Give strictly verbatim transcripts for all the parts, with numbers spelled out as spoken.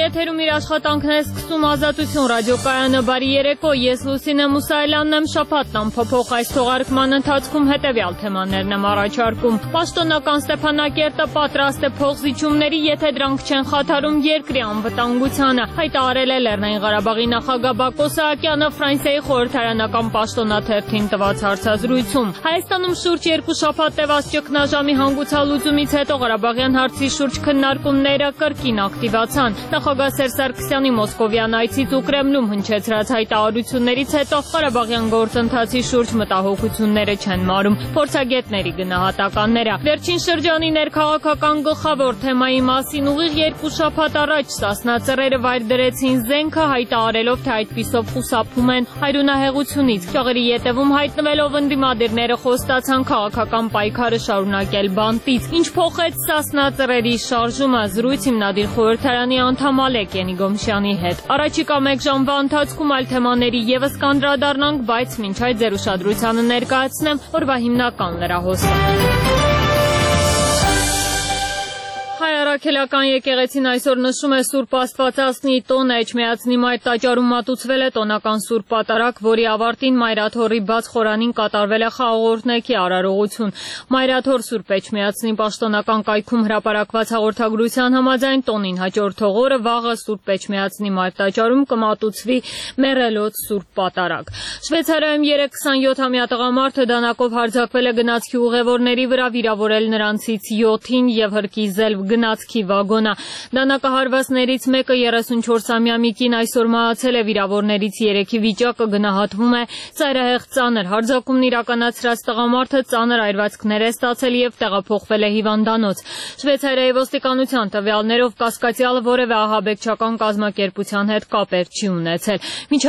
եթերում իր աշխատանքն է սկսում Ազատություն ռադիոկայանը, բարի երեկո, ես Լուսինե Մուսայելյանն եմ, շաբաթն ամփոփող այս թողարկման ընթացքում հետևյալ թեմաներն եմ առաջարկում։ Պաշտոնական Ստեփանակերտը պատրաստ է փոխզիջումների, եթե դրանք չեն խաթարում երկրի անվտանգությանը, հայտարարել է Լեռնային Ղարաբաղի նախագահ Բակո Սահակյանը Ֆրանսիայի խորհրդարանական պաշտոնաթերթին տված հարցազրույցում։ Հայաստանում շուրջ երկու շաբաթ տևած ճգնաժամի հանգուցալուծումից հետո Ղարաբաղյան հարցի շուրջ քննարկումները կրկին ակտիվացան։ Նախագահ Սերժ Սարգսյանի Մոսկովյան այցից ու Կրեմլում հնչեցրած հայտարարություններից հետո Ղարաբաղյան գործընթացի շուրջ մտահոգությունները չեն մարում։ Փորձագետների գնահատականները։ Վերջին շրջանի ներքաղաքական գլխավոր թեմայի մասին ուղիղ երկու շաբաթ առաջ Սասնա ծռերը վայր դրեցին զենքը, հայտարարելով, թե այդպիսով խուսափում են հայրենահեղությունից։ Ճաղերի ետևում հայտնվելով ընդդիմադիրները խոստացան քաղաքական պայքարը շարունակել բանտից։ Ինչ փոխեց Սասնա ծռերի շարժումը, զրույց հիմնադիր խորհրդարանի անդամ Ալեք Ենիգոմշյանի հետ։ Առաջիկա մեկ ժամվա ընթացքում այլ թեմաների ևս կանդրադառնանք, բայց մինչ այդ ձեր ուշադրությանը ներկայացնեմ օրվա հիմնական լրահոսը։ Հայ առաքելական եկեղեցին այսօր նշում է Սուրբ Աստվածածնի տոնը, Էջմիածնի մայր տաճարում մատուցվել է տոնական Սուրբ Պատարագ, որի ավարտին Մայրաթոռի բաց խորանին կատարվել է խաղաղորդնեքի արարողություն։ Մայրաթոռ Սուրբ Էջմիածնի պաշտոնական կայքում հրապարակված հաղորդագրության համաձայն տոնին հաջորդող օրը վաղը Սուրբ Էջմիածնի մայր տաճարում կմատուցվի մեռելոց Սուրբ Պատարագ։ Շվեյցարիայում երեք քսանյոթամյա տղամարդը դանակով հարձակվել է գնացքի ուղևորների վրա, վիրավորել նրանցից յոթին եւ հրկիզել գնացքի վագոնը։ Դանակահարվածներից մեկը երեսունչորսամյա մի կին այսօր մահացել է, վիրավորներից երեքի վիճակը գնահատվում է ծայրահեղ ծանր։ Հարձակումն իրականացրած տղամարդը ծանր այրվածքներ է ստացել եւ տեղափոխվել է հիվանդանոց։ Շվեյցարիայի ոստիկանության տվյալներով կասկածյալը որևէ ահաբեկչական կազմակերպության հետ կապեր չի ունեցել։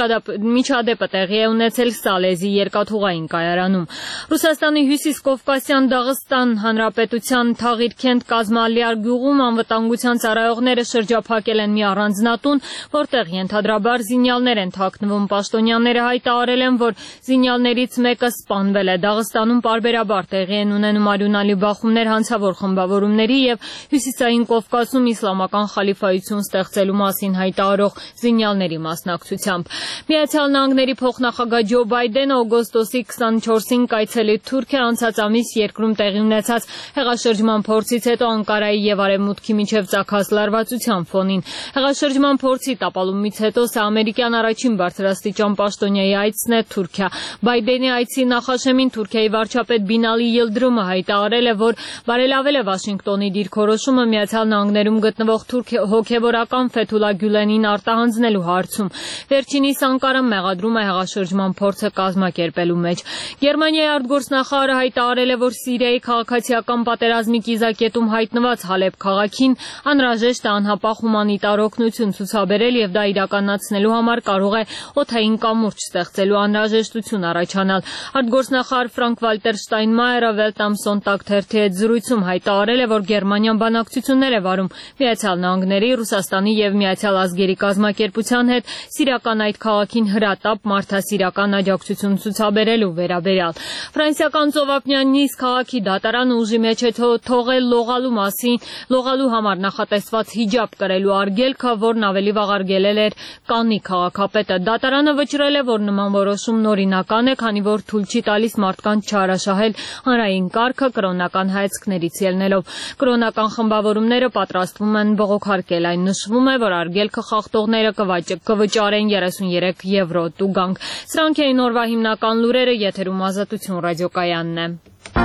Միջադեպը տեղի է ունեցել Սալեզի երկաթուղային կայարանում։ Ռուսաստանի հյուսիսկովկասյան Դաղստան Հանրապետության Թաղիրքենտ Կազմալիար գյուղում անվտանգության ծառայողները շրջափակել են մի առանձնատուն, որտեղ ենթադրաբար զինյալներ են թաքնվում։ Պաշտոնյաները հայտարարել են, որ զինյալներից մեկը սպանվել է։ Դաղստանում պարբերաբար տեղի են ունենում արյունալի բախումներ հանցավոր խմբավորումների եւ Հյուսիսային Կովկասում իսլամական խալիֆայություն ստեղծելու մասին հայտարարող զինյալների մասնակցությամբ։ Միացյալ Նահանգների փոխնախագահ Ջո Բայդենը օգոստոսի քսանչորսին կայցելի Թուրքիա, անցած ամիս երկրում տեղի ունեցած հեղաշրջման փորձից հետո Անկարայի եւ Արևմուտքի միջև ծագած լարվածության ֆոնին։ Հեղաշրջման փորձի տապալումից հետո սա ամերիկյան առաջին բարձրաստիճան պաշտոնյայի այցն է Թուրքիա։ Բայդենի այցի նախաշեմին Թուրքիայի վարչապետ Բինալի Յիլդրումը հայտարարել է, որ բարելավել է Վաշինգտոնի դիրքորոշումը Միացյալ Նահանգներում գտնվող թուրք հոգևորական Ֆեթուլա Գյուլենին արտահանձնելու հարցում։ Վերջինիս Անկարան մեղադրում է հեղաշրջման փորձը կազմակերպելու մեջ։ Գերմանիայի արտգործնախարարը հայտարարել է, որ Սիրիայի քաղաքացիական պատերազմի կիզակետում հայտնված Հալեբ քաղաքին անհրաժեշտ է անհապաղ հումանիտար օգնություն ցուցաբերել եւ դա իրականացնելու համար կարող է օդային կամուրջ ստեղծելու անհրաժեշտություն առաջանալ։ Արտգործնախարար Ֆրանկ Վալտեր Շտայնմայերը Welt am Sonntag թերթի հետ զրույցում հայտարարել է, որ Գերմանիան բանակցություններ է վարում Միացյալ Նահանգների, Ռուսաստանի եւ Միացյալ Ազգերի կազմակերպության հետ սիրիական այդ քաղաքին հրատապ մարդասիրական աջակցություն ցուցաբերելու վերաբերյալ։ Ֆրանսիական ծովափնյան Նիս քաղաքի դատարանը ուժի մեջ է թողել լողալու մասին, լողալու համար նախատեսված հիջաբ կրելու արգելքը, որն ավելի վաղ արգելել էր Կաննի քաղաքապետը։ Դատարանը վճռել է, որ նման որոշումն օրինական է, քանի որ թույլ չի տալիս մարդկանց չարաշահել հանրային կարգը կրոնական հայացքներից ելնելով։ Կրոնական խմբավորումները պատրաստվում են բողոքարկել։ Այն նշվում է, որ արգելքը խախտողները կվճարեն երեսունյերեք եվրո տուգանք։ Սրանք էին օրվա հիմնական լուրերը, եթերում Ազատություն ռադիոկայանն է։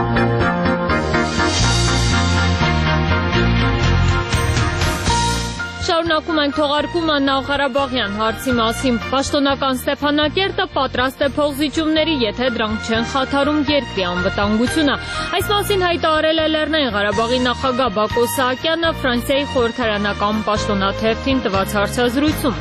Շարունակում ենք թողարկումը Նախարաբաղյան հարցի մասին։ Պաշտոնական Ստեփանակերտը պատրաստ է փոխզիջումների, եթե դրանք չեն խաթարում երկրի անվտանգությունը։ Այս մասին հայտարարել է Լեռնային Ղարաբաղի նախագահ Բակո Սահակյանը Ֆրանսիայի խորհրդարանական պաշտոնաթերթին տված հարցազրույցում։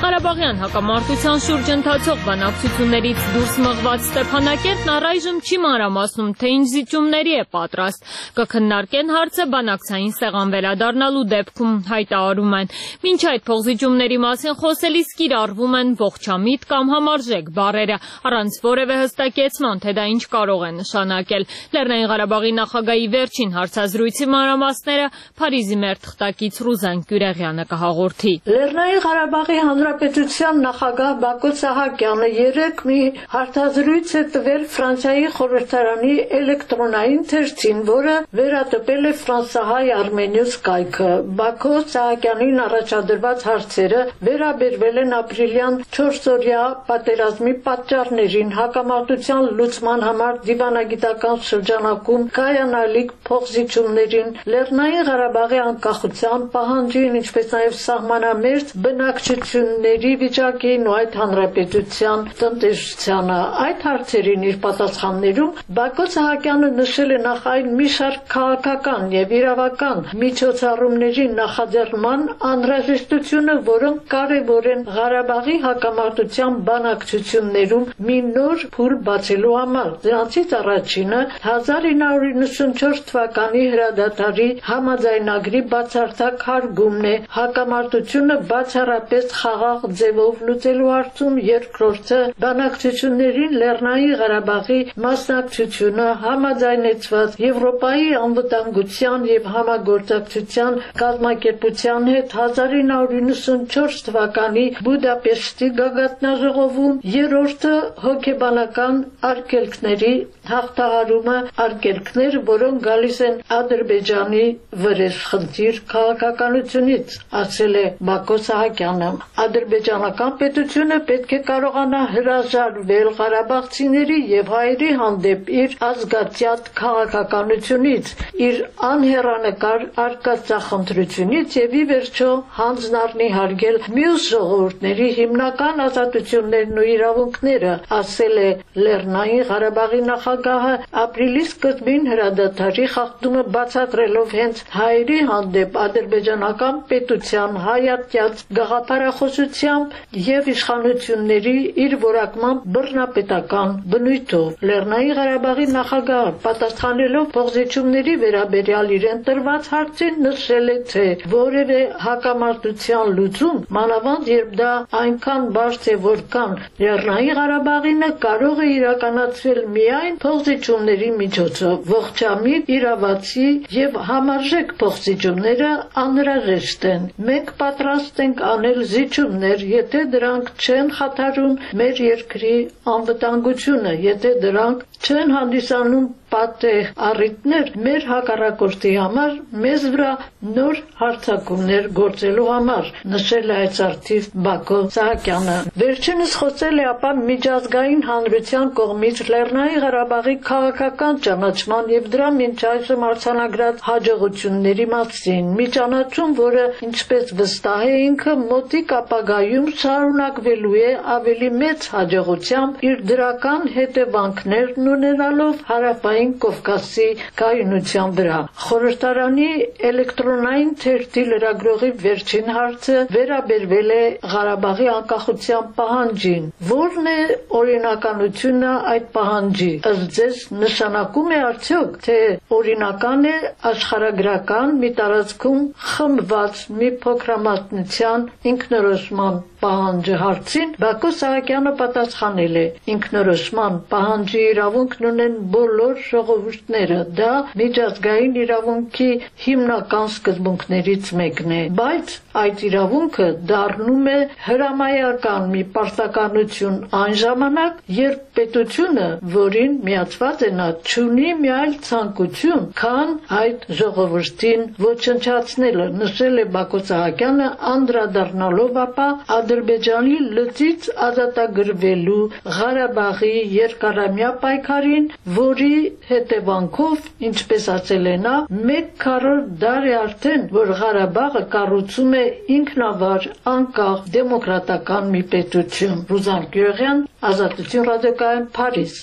Ղարաբաղյան հակամարտության շուրջ ընթացող բանակցություններից դուրս մղված Ստեփանակերտն առայժմ չի մանրամասնում, թե ինչ զիջումների է պատրաստ։ Կքննարկեն հարցը բանակցային սեղան վերադառնալու դեպքում, հայտարարում են։ Մինչ այդ փոխզիջումների մասին խոսելիս կիրառվում են ողջամիտ կամ համարժեք բառերը, առանց որևէ հստակեցման, թե դա ինչ կարող է նշանակել։ Լեռնային Ղարաբաղի նախագահի վերջին հարցազրույցի մանրամասները Փարիզի մեր թղթակից Ռուզան Կյուրեղյանը կհաղորդի։ Լեռնային Ղարաբաղի Հանրապետության նախագահ Բակո Սահակյանը երեկ մի հարցազրույց է տվել Ֆրանսիայի խորհրդարանի էլեկտրոնային թերթին, որը վերատպել է ֆրանսահայ Armenius կայքը։ Բակո Սահակյանին առաջադրված հարցերը վերաբերվել են ապրիլյան չորսօրյա պատերազմի պատճառներին, հակամարտության լուծման համար դիվանագիտական շրջանակում կայանալիք փոխզիջումներին, Լեռնային Ղարաբաղի անկախության պահանջին, ինչպես նաև սահմանամերձ բնակչությունների վիճակին ու այդ հանրապետության տնտեսությանը։ Այդ հարցերին իր պատասխաններում Բակո Սահակյանը նշել է նախ այն մի շարք քաղաքական եւ իրավական միջոցառումների նախաձեռնման անհրաժեշտությունը, որոնք կարևոր են Ղարաբաղի հակամարտության բանակցություններում մի նոր փուլ բացելու համար։ Դրանցից առաջինը հազար ինը հարյուր նվաթ թվականի հրադադարի համաձայնագրի բացարձակ հարգումն է, հակամարտությունը բացառապես խաղաղ ձևով լուծելու հարցում, երկրորդը բանակցություններին Լեռնային Ղարաբաղի մասնակցությունը համաձայնեցված Եվրոպայի անվտանգության եւ համագործակցության կազմակերպության հետ հազար ինը հարյուր նվաթ թվականի Բուդապեշտի գագաթնաժողովում, երրորդը հոգեբանական արգելքների հաղթահարումը, արգելքներ, որոնք գալիս են Ադրբեջանի վրեժխնդիր քաղաքականությունից, ասել է Բակո Սահակյանը։ Ադրբեջանական պետությունը պետք է կարողանա հրաժարվել ղարաբաղցիների եւ հայերի հանդեպ իր ազգացյալ քաղաքականությունից, իր անհեռանկար արկածախնդրությունից եւ ի վերջո հանձն առնի հարգել մյուս ժողովուրդների հիմնական ազատություններն ու իրավունքները, ասել է Լեռնային Ղարաբաղի նախագահը ապրիլի սկզբին հրադադարի խախտումը բացատրելով հենց հայերի հանդեպ ադրբեջանական պետության հայատյաց գաղափարախոսությամբ եւ իշխանությունների իր որակման բռնապետական բնույթով։ Լեռնային Ղարաբաղի նախագահը պատասխանելով փոխզիջումների վերաբերյալ իրեն տրված հարցին նշել է, թե որևէ հակամարտության լուծում, մանավանդ երբ դա այնքան բարդ է, որքան Լեռնային Ղարաբաղինը կարող է իրականացվել միայն փոխզիջումների միջոցով։ Ողջամիտ, իրավացի եւ համարժեք փոխզիջումները անհրաժեշտ են։ Մենք պատրաստ ենք անել զիջումներ, եթե դրանք չեն խաթարում մեր երկրի անվտանգությունը, եթե դրանք չեն հանդիսանում պատեհ առիթներ մեր հակառակորդի համար, մեզ վրա նոր հարձակումներ գործելու համար, նշել է այս արդիվ Բակո Սահակյանը։ Վերջինս խոսել է ապա միջազգային հանրության կողմից Լեռնային Ղարաբաղի քաղաքական ճանաչման եւ դրա մինչ այսօր արձանագրած հաջողությունների մասին։ Մի ճանաչում, որը, ինչպես վստահ է ինքը, մոտիկ ապագայում շարունակվելու է ավելի մեծ հաջողությամբ իր դրական հետևանքներն ունենալով հարավային Կովկասի կայունության վրա։ Խորհրդարանի էլեկտրոնային թերթի լրագրողի վերջին հարցը վերաբերվել է Ղարաբաղի անկախության պահանջին։ Որն է օրինականությունը այդ պահանջի։ Ըստ ձեզ նշանակում է արդյոք, թե օրինական է աշխարհագրական մի տարածքում խմբված մի փոքրամասնության ինքնորոշման պահանջը հարցին Բակո Սահակյանը պատասխանել է. ինքնորոշման պահանջի իրավունքն ունեն բոլոր ժողովուրդները, դա միջազգային իրավունքի հիմնական սկզբունքներից մեկն է, բայց այդ իրավունքը դառնում է հրամայական մի պարտականություն այն ժամանակ, երբ պետությունը, որին միացված է նա, չունի մի այլ ցանկություն, քան այդ ժողովրդին ոչնչացնելը, նշել է Բակո Սահակյանը, անդրադառնալով ապա Ադրբեջանի լծից ազատագրվելու Ղարաբաղի երկարամյա պայքարին, որի հետևանքով, ինչպես ասել է նա, մեկ քառորդ դար է արդեն, որ Ղարաբաղը կառուցում է ինքնավար, անկախ, դեմոկրատական մի պետություն։ Ռուզան Կյուրեղյան, Ազատություն ռադիոկայան, Փարիզ։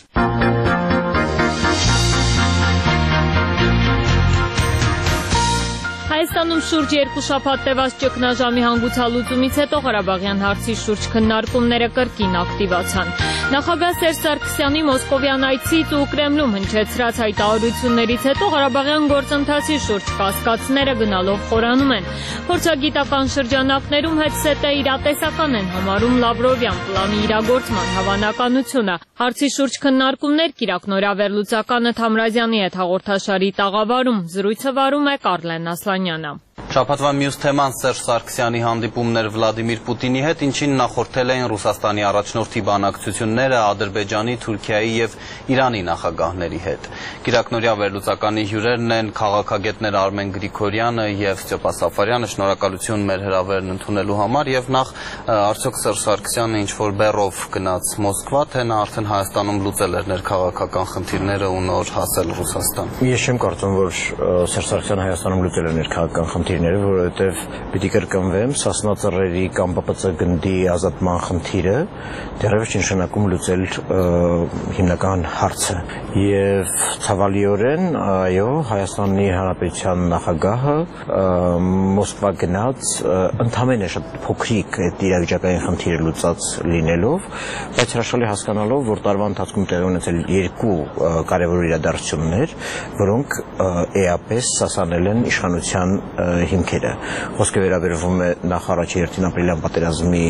Հայաստանում շուրջ երկու շաբաթ տևած ճգնաժամի հանգուցալուծումից հետո Ղարաբաղյան հարցի շուրջ քննարկումները կրկին ակտիվացան։ Նախագահ Սերժ Սարգսյանի մոսկովյան այցից ու Կրեմլում հնչեցրած հայտարարություններից հետո Ղարաբաղյան գործընթացի շուրջ կասկածները գնալով խորանում են։ Փորձագիտական շրջանակներում հետսետը իրատեսական են համարում Լավրովյան պլանի իրագործման հավանականությունը։ Հարցի շուրջ քննարկումներ Կիրակ Նորավերլուծականը Թամրազյանի հետ հաղորդաշարի տաղավարում զրույցը վարում է Կարլեն Ասլանյանը։ Շաբաթվա մյուս թեման Սերժ Սարգսյանի հանդիպումներ Վլադիմիր Պուտինի հետ, ինչին նախորդել էին Ռուսաստանի առաջնորդի բանակցությունները Ադրբեջանի, Թուրքիայի եւ Իրանի նախագահների հետ։ Կիրակնորյա վերլուծականի հյուրերն են քաղաքագետներ Արմեն Գրիգորյանը եւ Ստյոպա Սաֆարյանը։ Շնորհակալություն մեր հրավերն ընդունելու համար եւ նախ արդյոք Սերժ Սարգսյանը ինչ որ բեռով գնաց Մոսկվա, թե նա արդեն Հայաստանում լուծել էր ներքաղաքական խնդիրները ու նոր հասել Ռուսաստան։ Ես չեմ կարծում, որ Սերժ Սարգսյանը Հայաստանում լուծել է ներքաղաքական խնդիրները, որովհետև պիտի կրկնվեմ, Սասնա ծռերի կամ Պ Պ Ց գնդի ազատման խնդիրը դեռևս չի նշանակում լուծել հիմնական հարցը։ Եվ ցավալիորեն, այո, Հայաստանի Հանրապետության նախագահը Մոսկվա գնաց ընդամենը շատ փոքրիկ այդ իրավիճակային խնդիրը լուծած լինելով, բայց հրաշալի հասկանալով, որ տարվա ընթացքում տեղի ունեցել երկու կարևոր իրադարձություններ, որոնք էապես սասանել են իշխանության հիմքերը։ Խոսքը վերաբերվում է նախ առաջի հերթին ապրիլյան պատերազմի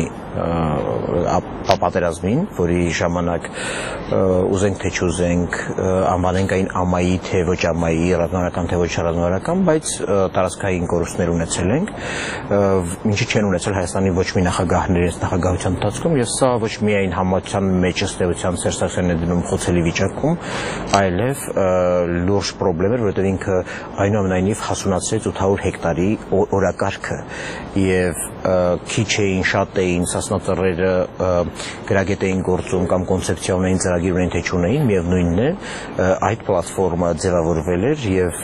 պատերազմին, որի ժամանակ ուզենք թե չուզենք անվանենք այն ամայի թե ոչ ամայի, ռազմավարական թե ոչ ռազմավարական, բայց տարածքային կորուստներ ունեցել ենք, ինչի չեն ունեցել Հայաստանի ոչ մի նախագահների նախագահության ընթացքում, եւ սա ոչ միայն համացան մեջ ըստեյության Սերժ Սարգսյանն է դնում խոցելի վիճակում, այլև լուրջ խնդրեմ էր, որովհետեւ ինքը այնուամենայնիվ հասունացրեց ութ հարյուր հեկտարի օրակարգը եւ քիչ էին, շատ էին, Սասնա ծռերը գրագետ էին գործում կամ կոնցեպցիա ունեին, ծրագիր ունեին, թե չունեին, միևնույնն է այդ պլատֆորմը ձևավորվել էր եւ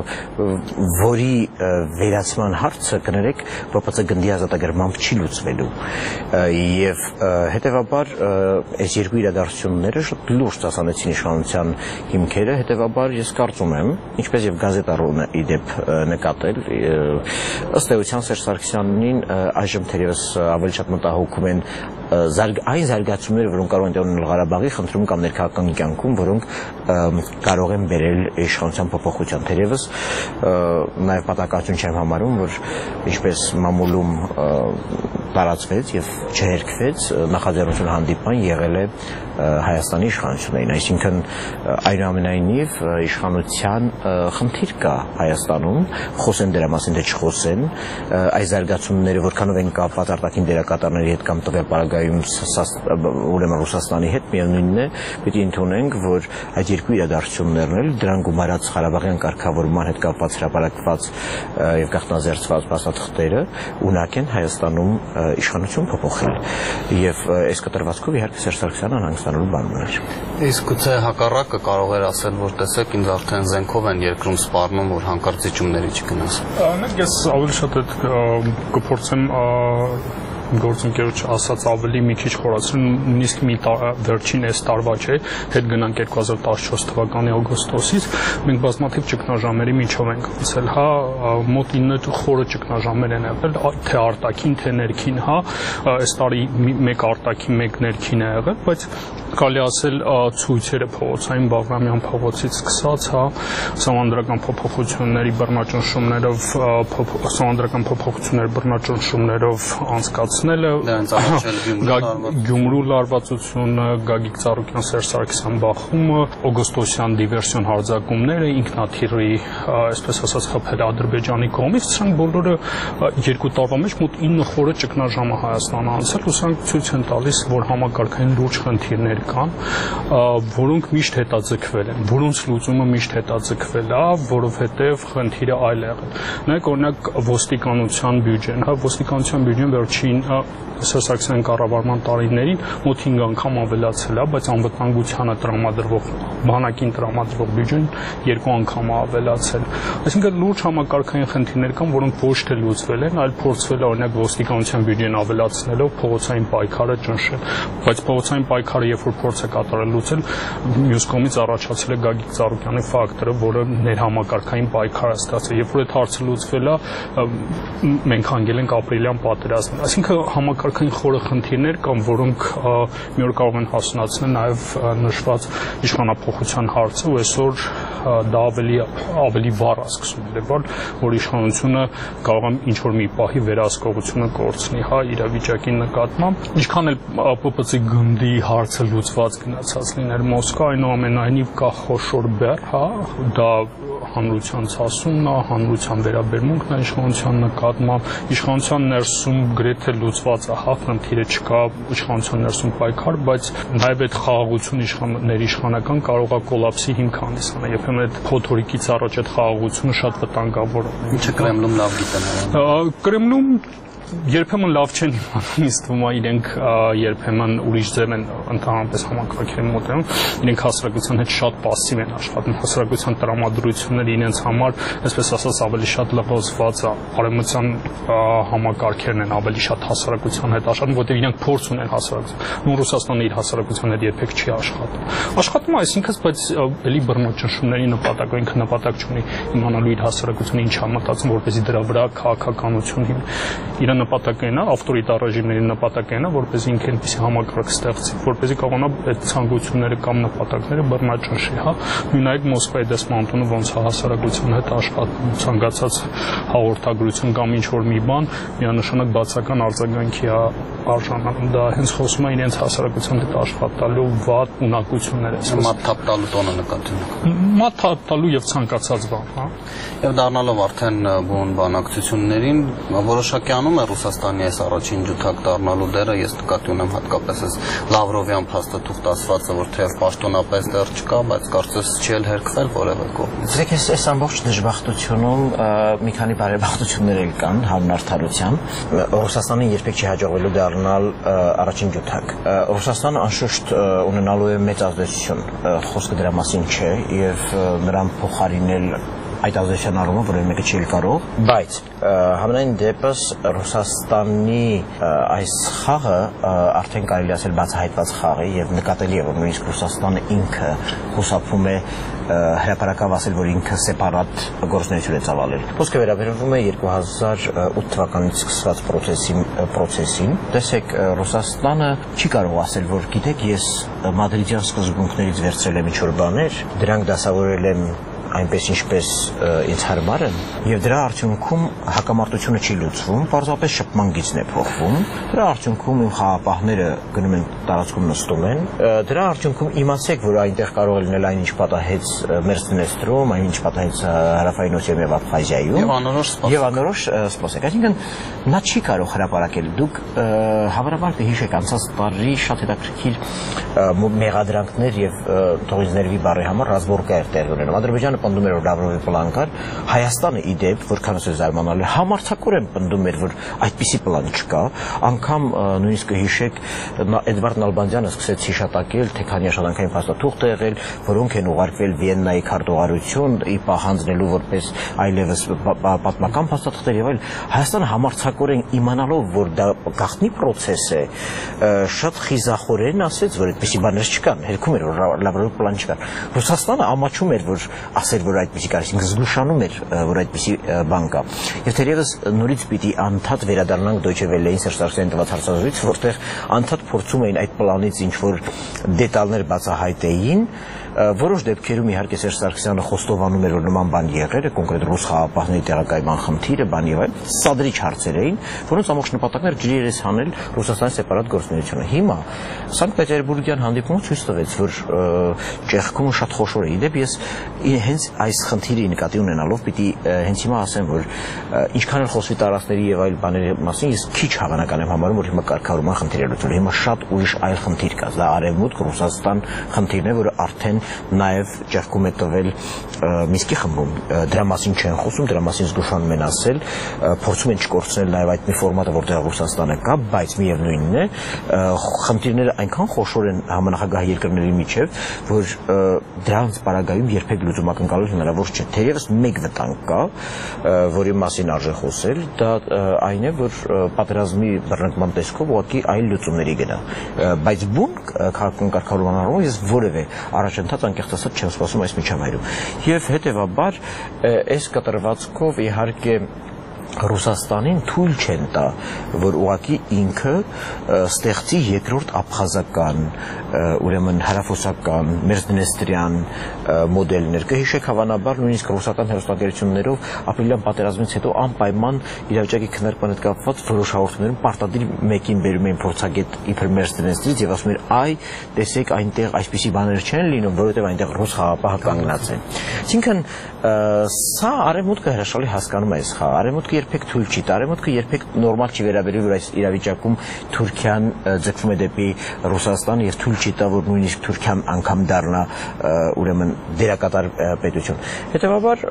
որի վերացման հարցը կներեք Պ Պ Ց գնդի ազատագրմամբ չի լուծվելու եւ հետեւաբար այս երկու իրադարձությունները շատ լուրջ ծածանեցին իշխանության հիմքերը, հետեւաբար ես կարծում եմ, ինչպես եւ գազետարոնը իդեպ նկատել, ըստ էության Սերժ Սարգսյանին այժմ թերևս ավելի շատ մտահոգում են այն զարգացումները, որոնք կարող են տեղ ունենալ Ղարաբաղի խնդրում կամ ներքաղաքական կյանքում, որոնք կարող են բերել իշխանության փոփոխության։ Թերևս նաև պատահական չեմ համարում, որ ինչպես մամուլում տարածվեց եւ չհերկվեց, նախաձեռնություն հանդիպման եղել է Հայաստանի իշխանություններին, այսինքն այնուամենայնիվ իշխանության խնդիր կա Հայաստանում, խոսեն դրա մասին, թե չխոսեն, այս զարգացումները որքանով են կապված արտաքին դերակատարների հետ կամ տվյալ պարագայում ուրեմն Ռուսաստանի հետ, միևնույնն է, պիտի ընդունենք, որ այդ երկու իրադարձություններն էլ դրան գումարած Ղարաբաղյան կարգավորման հետ կապված հրապարակված եւ գաղտնազերծված փաստաթղթերը ունակ են Հայաստանում իշխանություն փոփոխել եւ այս կտրվածքով իհարկե Սերժ Սարգսյանը անհանգստանալու բան ուներ։ Իսկ գուցե հակառակը կարող էր ասել, որ տեսեք, ինձ արդեն զենքով են երկրում սպառնում, որ հանկարծ զիջումների չգնաս։ Ես ավելի շատ այդ կփորձեմ գործընկերոջ ասած ավելի մի քիչ խորացնել, նույնիսկ մի վերջին այս տարվա չէ, հետ գնանք երկու հազար տասնչորս թվականի օգոստոսից, մենք բազմաթիվ ճգնաժամերի միջով ենք անցել, հա, մոտ ինը խորը ճգնաժամեր են եղել, թե արտաքին, թե ներքին, հա, այս տարի մեկ արտաքին, մեկ ներքին է եղել, բայց կարելի ասել ցույցերը փողոցային Բաղրամյան փողոցից սկսած, հա, սահմանադրական փոփոխությունների բռնաճնշումներով, սահմանադրական փոփոխությունների բռնաճնշումներով անցկացնելը, Գյումրու լարվածությունը, Գագիկ Ծառուկյան, Սերժ Սարգսյան բախումը, օգոստոսյան դիվերսիոն հարձակումները, ինքնաթիռի, այսպես ասած, խփելը Ադրբեջանի կողմից, սրանք բոլորը երկու տարվա մեջ մոտ ինը խորը ճգնաժամը Հայաստանը անցել, ու սրանք ցույց են տալիս, որ համակարգային լուրջ խնդիրներ կան, որոնք միշտ հետաձգվել են, որոնց լուծումը միշտ հետաձգվել է, որովհետև խնդիրը այլ է եղել։ Նայեք օրինակ ոստիկանության բյուջեն, հա, ոստիկանության բյուջեն վերջին Սերսակցային կառավարման տարիներին մոտ հինգ անգամ ավելացել է, բայց անվտանգությանը տրամադրվող բանակին տրամադրվող բյուջեն երկու անգամ է ավելացել։ Այսինքն լուրջ համակարգային խնդիրներ կան, որոնք ոչ թե լուծվել են, այլ փորձվել է օրինակ ոստիկանության բյուջեն ավելացնելով փողոցային պայքարը ճնշել, բայց փողոցային պայքարը երբ որ փորձ է կատարել լուծել, մյուս կողմից առաջացել է Գագիկ Ծառուկյանի ֆակտորը, որը ներհամակարգային պայքար է ստացել։ Երբ որ այդ հարցը լուծվել է, մենք հանգել ենք ապրիլյան պատերազմին։ Այսինքն համակարգային խորը խնդիրներ կան, որոնք մի օր կարող են հասունացնել նաև նշված իշխանափոխության հարցը, ու այսօր դա ավելի ավելի վառ է սկսում երևալ, որ իշխանությունը կարող է ինչ որ մի պահի վերահսկողությունը կորցնի, հա, իրավիճակի նկատմամբ։ Ինչքան էլ Պ Պ Ց գնդի հարցը լուծված գնացած լիներ Մոսկվա, այնուամենայնիվ կա խոշոր բեռ, հա, դա հանրության ցասումն է, հանրության վերաբերմունքն է իշխանության նկատմամբ, իշխանության ներսում գրեթե լուծված է, հա, խնդիրը չկա, իշխանության ներսում պայքար, բայց նաև այդ խաղաղություն ներիշխանական կարող է կոլապսի հիմք հանդիսանալ, երբեմն այդ փոթորիկից առաջ այդ խաղաղությունը շատ վտանգավոր է։ Ինչը Կրեմլում լավ գիտեն։ Կրեմլում երբեմն լավ չեն իմանում, ինձ թվում է իրենք երբեմն ուրիշ ձև են ընդհանրապես համակարգերի մոտենում, իրենք հասարակության հետ շատ պասիվ են աշխատում, հասարակության տրամադրությունները իրենց համար, այսպես ասած, ավելի շատ լղոզված է, արևմտյան համակարգերն են ավելի շատ հասարակության հետ աշխատում, որտեղ իրենք փորձ ունեն հասարակության, նույն Ռուսաստանը իր հասարակության հետ երբեք չի աշխատում։ Աշխատում է, այսինքն, բայց էլի բռնաճնշումների նպատակով, ինքը նպատակ չունի իմանալու իր հասարակությունը ինչ է մտածում, որպեսզի դրա վրա քաղաքականություն իր նպատակը նա ավտորիտար ռեժիմների նպատակը նա որպես ինքը այնպեսի համակարգ ստեղծի, որպեսզի կարողանա այդ ցանկությունները կամ նպատակները բռնաճնշի, հա։ Նույնիսկ Մոսկվայի դեսպանատունը ոնց է հասարակության հետ աշխատում, ցանկացած հաղորդագրություն կամ ինչ որ մի բան միանշանակ բացական արձագանքի է արժանանում, դա հենց խոսում է իրենց հասարակության հետ աշխատալու վատ ունակությունները, մատ թափ տալու տոնը նկատում։ Մատ թափ տալու եւ ցանկացած բան, հա։ Եվ դառնալով արդեն բուն բանակցություններին, որոշակի անում է Ռուսաստանի այս առաջին ջութակ դառնալու դերը, ես նկատի ունեմ հատկապես այս Լավրովյան փաստաթուղթ ասվածը, որ թեև պաշտոնապես դեռ չկա, բայց կարծես չի էլ հերքվել որևէ կողմից։ Ձեր այս ամբողջ դժբախտությունում մի քանի բարեբախտություններ էլ կան հանրարդարությամբ։ Ռուսաստանին երբեք չի հաջողվելու դառնալ առաջին ջութակ։ Ռուսաստանը անշուշտ ունենալու է մեծ ազդեցություն, խոսքը դրա մասին չէ, եւ նրան փոխարինել այդ ազդեցության առումով որևէ մեկը չի կարող, բայց համենայն դեպս Ռուսաստանի այս խաղը արդեն կարելի ասել բացահայտված խաղ է եւ նկատելի է, որ նույնիսկ Ռուսաստանը ինքը խուսափում է հրապարակավ ասել, որ ինքը սեպարատ գործունեություն է ծավալել։ Խոսքը վերաբերվում է երկու հազար ութ թվականից սկսված process-ին, process-ին։ Տեսեք, Ռուսաստանը չի կարող ասել, որ գիտեք, ես մադրիդյան սկզբունքներից վերցրել եմ ինչ-որ բաներ, դրանք դասավորել եմ այնպես ինչպես ինձ հարմար է, եւ դրա արդյունքում հակամարտությունը չի լուծվում, պարզապես շփման գիծն է փոխվում, դրա արդյունքում իմ խաղապահները գնում են տարածքում նստում են, դրա արդյունքում իմացեք, որ այնտեղ կարող է լինել այն ինչ պատահեց Մերսդնեստրում, այն ինչ պատահեց Հարավային Օսիայում եւ Աբխազիայում, եւ անորոշ սպասեք։ Եվ անորոշ սպասեք, այսինքն նա չի կարող հրապարակել։ Դուք հավանաբար կհիշեք անցած տարի շատ հետաքրքիր մեղադրանքներ եւ թողից ներվի բառի համար ռազմորկա էր տեղի ունենում։ Ադրբեջանը պնդում էր, որ Լավրովի պլան կար, Հայաստանը ի դեպ, որքանս է զարմանալի, համարձակորեն պնդում էր, որ այդպիսի պլան չկա, անգամ նույնիսկ կհիշեք Էդվարդ Նալբանդյանը սկսեց հիշատակել, թե քանի աշխատանքային փաստաթուղթ է եղել, որոնք են ուղարկվել Վիեննայի քարտուղարություն, ի պահանջնելու որպես այլևս պատմական փաստաթղթեր եւ այլ։ Հայաստանը համարձակորեն իմանալով, որ դա գաղտնի process է, շատ խիզախորեն ասեց, որ այդպիսի բաներ չկան, հերքում էր, որ Լավրովի պլան չկա։ Ռուսաստանը ամաչում էր, որ ասել, որ այդպիսի կար, այսինքն զգուշանում էր, որ այդպիսի բան կա։ Եվ թերևս նորից պիտի անդադ վերադառնանք Դոյչե Վելեին Սերժ Սարգսյանի տված հարցազրույց, որտեղ անդադ փորձում էին այդ պլանից ինչ-որ դետալներ բացահայտեին, որոշ դեպքերում իհարկե Սերժ Սարգսյանը խոստովանում էր, որ նման բան եղել է, կոնկրետ ռուս խաղապահների տեղակայման խնդիրը, բան եւ այլ, սադրիչ հարցեր էին, որոնց ամբողջ նպատակն էր ջրերես հանել Ռուսաստանի սեպարատ գործունեությունը։ Հիմա Սանկտ Պետերբուրգյան հանդիպումը ցույց տվեց, որ ճեղքումը շատ խոշոր է։ Իդեպ ես հենց այս խնդիրը նկատի ունենալով պիտի հենց հիմա ասեմ, որ ինչքան էլ խոսվի տարածքների եւ այլ բաների մասին, ես քիչ հավանական եմ համարում, որ հիմա կարգավորման խնդիր է լուծվել։ Հիմա շատ ուրիշ այլ խնդիր կա, դա Արևմուտք Ռուսաստան խնդիրն է, որը արդեն նաև ճեղքում է տվել Մինսկի խմբում։ Դրա մասին չեն խոսում, դրա մասին զգուշանում են ասել, փորձում են չկորցնել նաև այդ մի ֆորմատը, որտեղ Ռուսաստանը կա, բայց միևնույնն է, խնդիրները այնքան խոշոր են համանախագահ երկրների միջև, որ դրանց պարագայում երբեք լուծում ակնկալել հնարավոր չէ։ Թերևս մեկ վտանգ կա, որի մասին արժե խոսել, դա այն է, որ պատերազմի բռնկման տեսքով ուղղակի այլ լուծումների գնա։ Բայց բուն քաղաքական կարգավորման առումով ես որևէ առաջընթաց անկեղծ ասած չեմ սպասում այս միջավայրում։ Եվ հետևաբար այս կտրվածքով իհարկե Ռուսաստանին թույլ չեն տա, որ ուղղակի ինքը ստեղծի երկրորդ աբխազական, ուրեմն հարավոսական, մերձդնեստրյան մոդելներ։ Կհիշեք հավանաբար նույնիսկ ռուսական հեռուստաընկերություններով ապրիլյան պատերազմից հետո անպայման իրավիճակի քննարկման հետ կապված որոշ հաղորդումներում պարտադիր մեկին բերում էին փորձագետ իբր մերձդնեստրից եւ ասում էր՝ այ տեսեք այնտեղ այսպիսի բաներ չեն լինում, որովհետեւ այնտեղ ռուս խաղապահը կանգնած է։ Այսինքն սա արևմուտքը հրաշալի հասկանում է այս խաղը։ Արևմուտքը երբեք թույլ չի տա, արևմուտքը երբեք նորմալ չի վերաբերվում, որ այս իրավիճակում Թուրքիան ձգվում է դեպի Ռուսաստան եւ թույլ չի տա, որ նույնիսկ Թուրքիան անգամ դառնա ուրեմն դերակատար պետություն։ Հետևաբար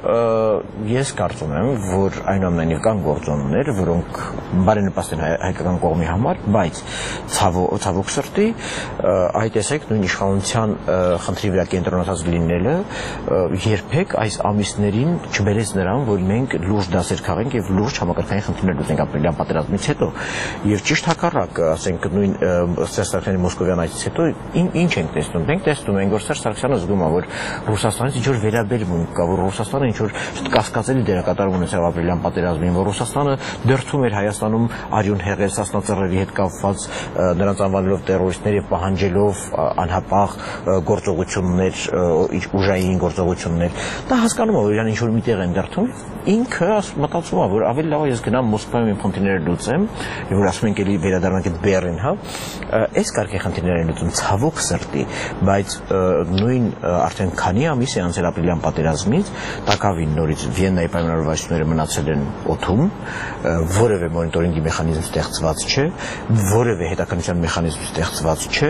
ես կարծում եմ, որ այնուամենայնիվ կան գործոններ, որոնք բարենպաստ են հայկական կողմի համար, բայց ցավոք սրտի այդ տեսեք նույն իշխանության խնդրի վրա կենտրոնացած լինելը երբեք այս ամիսներին չբերեց նրան, որ մենք լուրջ դասեր քաղենք եւ լուրջ համակարգային խնդիրներ լուծենք ապրիլյան պատերազմից հետո եւ ճիշտ հակառակը, ասենք նույն Սերժ Սարգսյանի մոսկովյան այցից հետո ինչ ենք տեսնում։ Մենք տեսնում ենք, որ Սերժ Սարգսյանը զգում է, որ Ռուսաստանից ինչ որ վերաբերմունք կա, որ Ռուսաստանը ինչ որ կասկածելի դերակատարում ունեցավ ապրիլյան պատերազմին, որ Ռուսաստանը դրդում էր Հայաստանում արյուն հեղել Սասնա-Ծռերի հետ կապված, նրանց անվանելով տերորիստներ եւ պահանջելով անհապաղ գործողություններ, ուժային գործողություններ։ Դա հասկանում է, որ իրան ինչ որ միտեղ են դրդում, ինքը մտածում է, որ ավելի լավ է ես գնամ Մոսկվայում իմ խնդիրները լուծեմ, եւ որ ասում ենք էլի վերադառնանք այդ Բեռլին, հա, այս կարգի խնդիրները են լուծում ցավոք սրտի, բայց նույն արդեն քանի ամիս է անցել ապրիլյան պատերազմից, տակավին նորից Վիեննայի պայմանավորվածությունները մնացել են օդում, որևէ մոնիտորինգի մեխանիզմ ստեղծված չէ, որևէ հետաքննության մեխանիզմ ստեղծված չէ,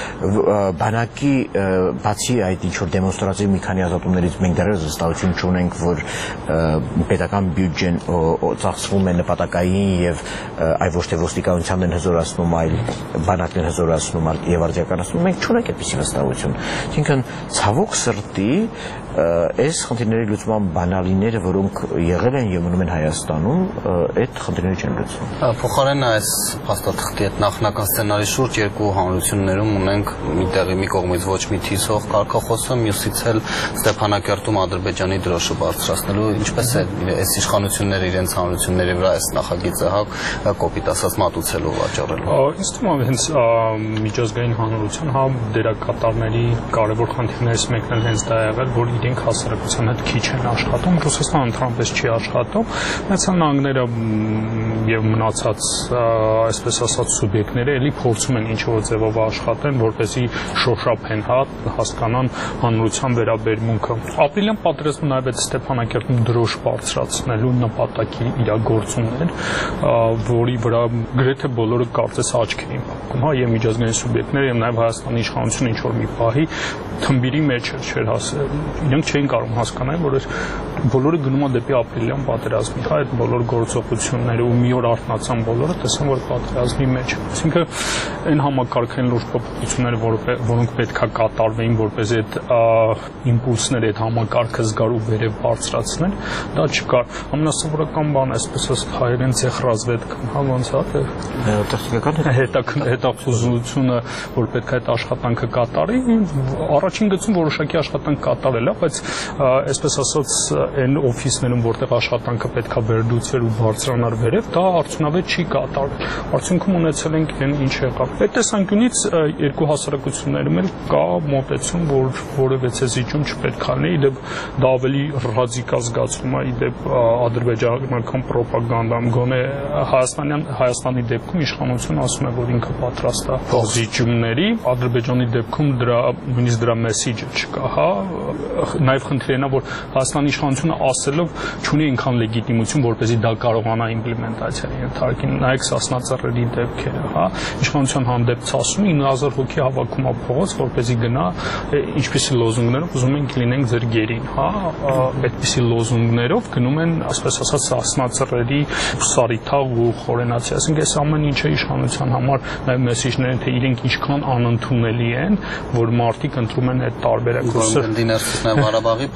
բանակի բացի այդ ինչ որ դեմոնստրատիվ մի քանի ազատումներից մենք դեռ վստահություն չունենք, որ պետական բյուջեն ծախսվում է նպատակային եւ այ ոչ թե ոստիկանությանն են հզորացնում, այլ բանակն են հզորացնում եւ արդիականացնում, մենք չունենք այդպիսի վստահություն։ Այսինքն ցավոք սրտի այս խնդիրների լուծման բանալիները, որոնք եղել են եւ մնում են Հայաստանում, այդ խնդիրները չեն լուծվում։ Փոխարեն այս փաստաթղթի հետ նախնական սցենարի շուրջ երկու հանրություններում ունենք մի տեղի մի կողմից ոչ մի թիզող կարգախոսը, մյուսից էլ Ստեփանակերտում Ադրբեջանի դրոշը բարձրացնելու, ինչպես է այս իշխանությունները իրենց հանրությունների վրա այս նախագիծը հա կոպիտ ասած մատուցելու վաճառելու։ Ինձ թվում է հենց միջազգային հանրության հա դերակատարների կարևոր խնդիրներից մեկն էլ հենց դա է եղել, որ իրենք հասարակության հետ քիչ են աշխատում, Ռուսաստանը ընդհանրապես չի աշխատում, Միացյալ Նահանգները եւ մնացած այսպես ասած սուբյեկտները էլի փորձում են ինչ-որ ձևով աշխատեն, որպեսզի շոշափեն հա հասկանան հանրության վերաբերմունքը։ Ապրիլյան պատերազմը նաեւ այդ Ստեփանակերտում դրոշ բարձրացնելու նպատակի իրագործումն էր, որի վրա գրեթե բոլորը կարծես աչք էին փակում, հա, եւ միջազգային սուբյեկտները եւ նաեւ Հայաստանի իշխանությունը ինչ որ մի պահի թմբիրի մեջ էր հասել։ Իրենք չէին կարող հասկանալ, որ բոլորը գնում են դեպի ապրիլյան պատերազմի, հա, այդ բոլոր գործողությունները ու մի օր արթնացան բոլորը, տեսան, որ պատերազմի մեջ են։ Այսինքն այն համակարգային լուրջ փոփոխությունները, որոնք պետքա կատարվեին, որպեսզի այդ իմպուլսները, այդ համակարգը զգար ու վերև բարձրացնել, դա չկար։ Ամենասովորական բանը, այսպես ասած, հայերեն ցեխ ռազվեդկան, հա, ոնց է, տեխնիկական հետախուզությունը, որ պետք է այդ աշխատանքը կատարի, առաջին գծում որոշակի աշխատանք կատարել է, բայց այսպես ասած, այն օֆիսներում, որտեղ աշխատանքը պետք է վերլուծվեր ու բարձրանար վերև, դա արդյունավետ չի կատարվել։ Արդյունքում ունեցել ենք այն ինչ եղավ։ Այդ տեսանկյունից երկու հասարակություններում էլ կա մոտեցում, որ որևէ ցեզիջում չպետք է լինի, իդեպ դա ավելի ռադիկալ զգացում է, իդեպ ադրբեջանական ռոպագանդան, գոնե հայաստանյան Հայաստանի դեպքում իշխանությունը ասում է, որ ինքը պատրաստ է զիջումների, Ադրբեջանի դեպքում դրա նույնիսկ դրա մեսիջը չկա, հա, նաև խնդիրն է, որ Հայաստանի իշխանությունը իշխանությունը ասելով չունի այնքան լեգիտիմություն, որպեսզի դա կարողանա իմպլեմենտացիա ենթարկի։ Նայեք Սասնա ծռերի դեպքերը, հա, իշխանության հանդեպ ցասում ինը հազար հոգի հավաքում ա փողոց, որպեսզի գնա ինչպիսի լոզունգներով ուզում ենք լինենք ձեր գերին, հա, այդպիսի լոզունգներով գնում են, ասես ասած, Սասնա ծռերի սարիթաղ ու խորենացի, ասենք այս ամեն ինչը իշխանության համար նաև մեսիջներ են, թե իրենք ինչքան անընդունելի են, որ մարդիկ ընտրում են այդ տարբերակը։ Դիներսն Ղարաբաղի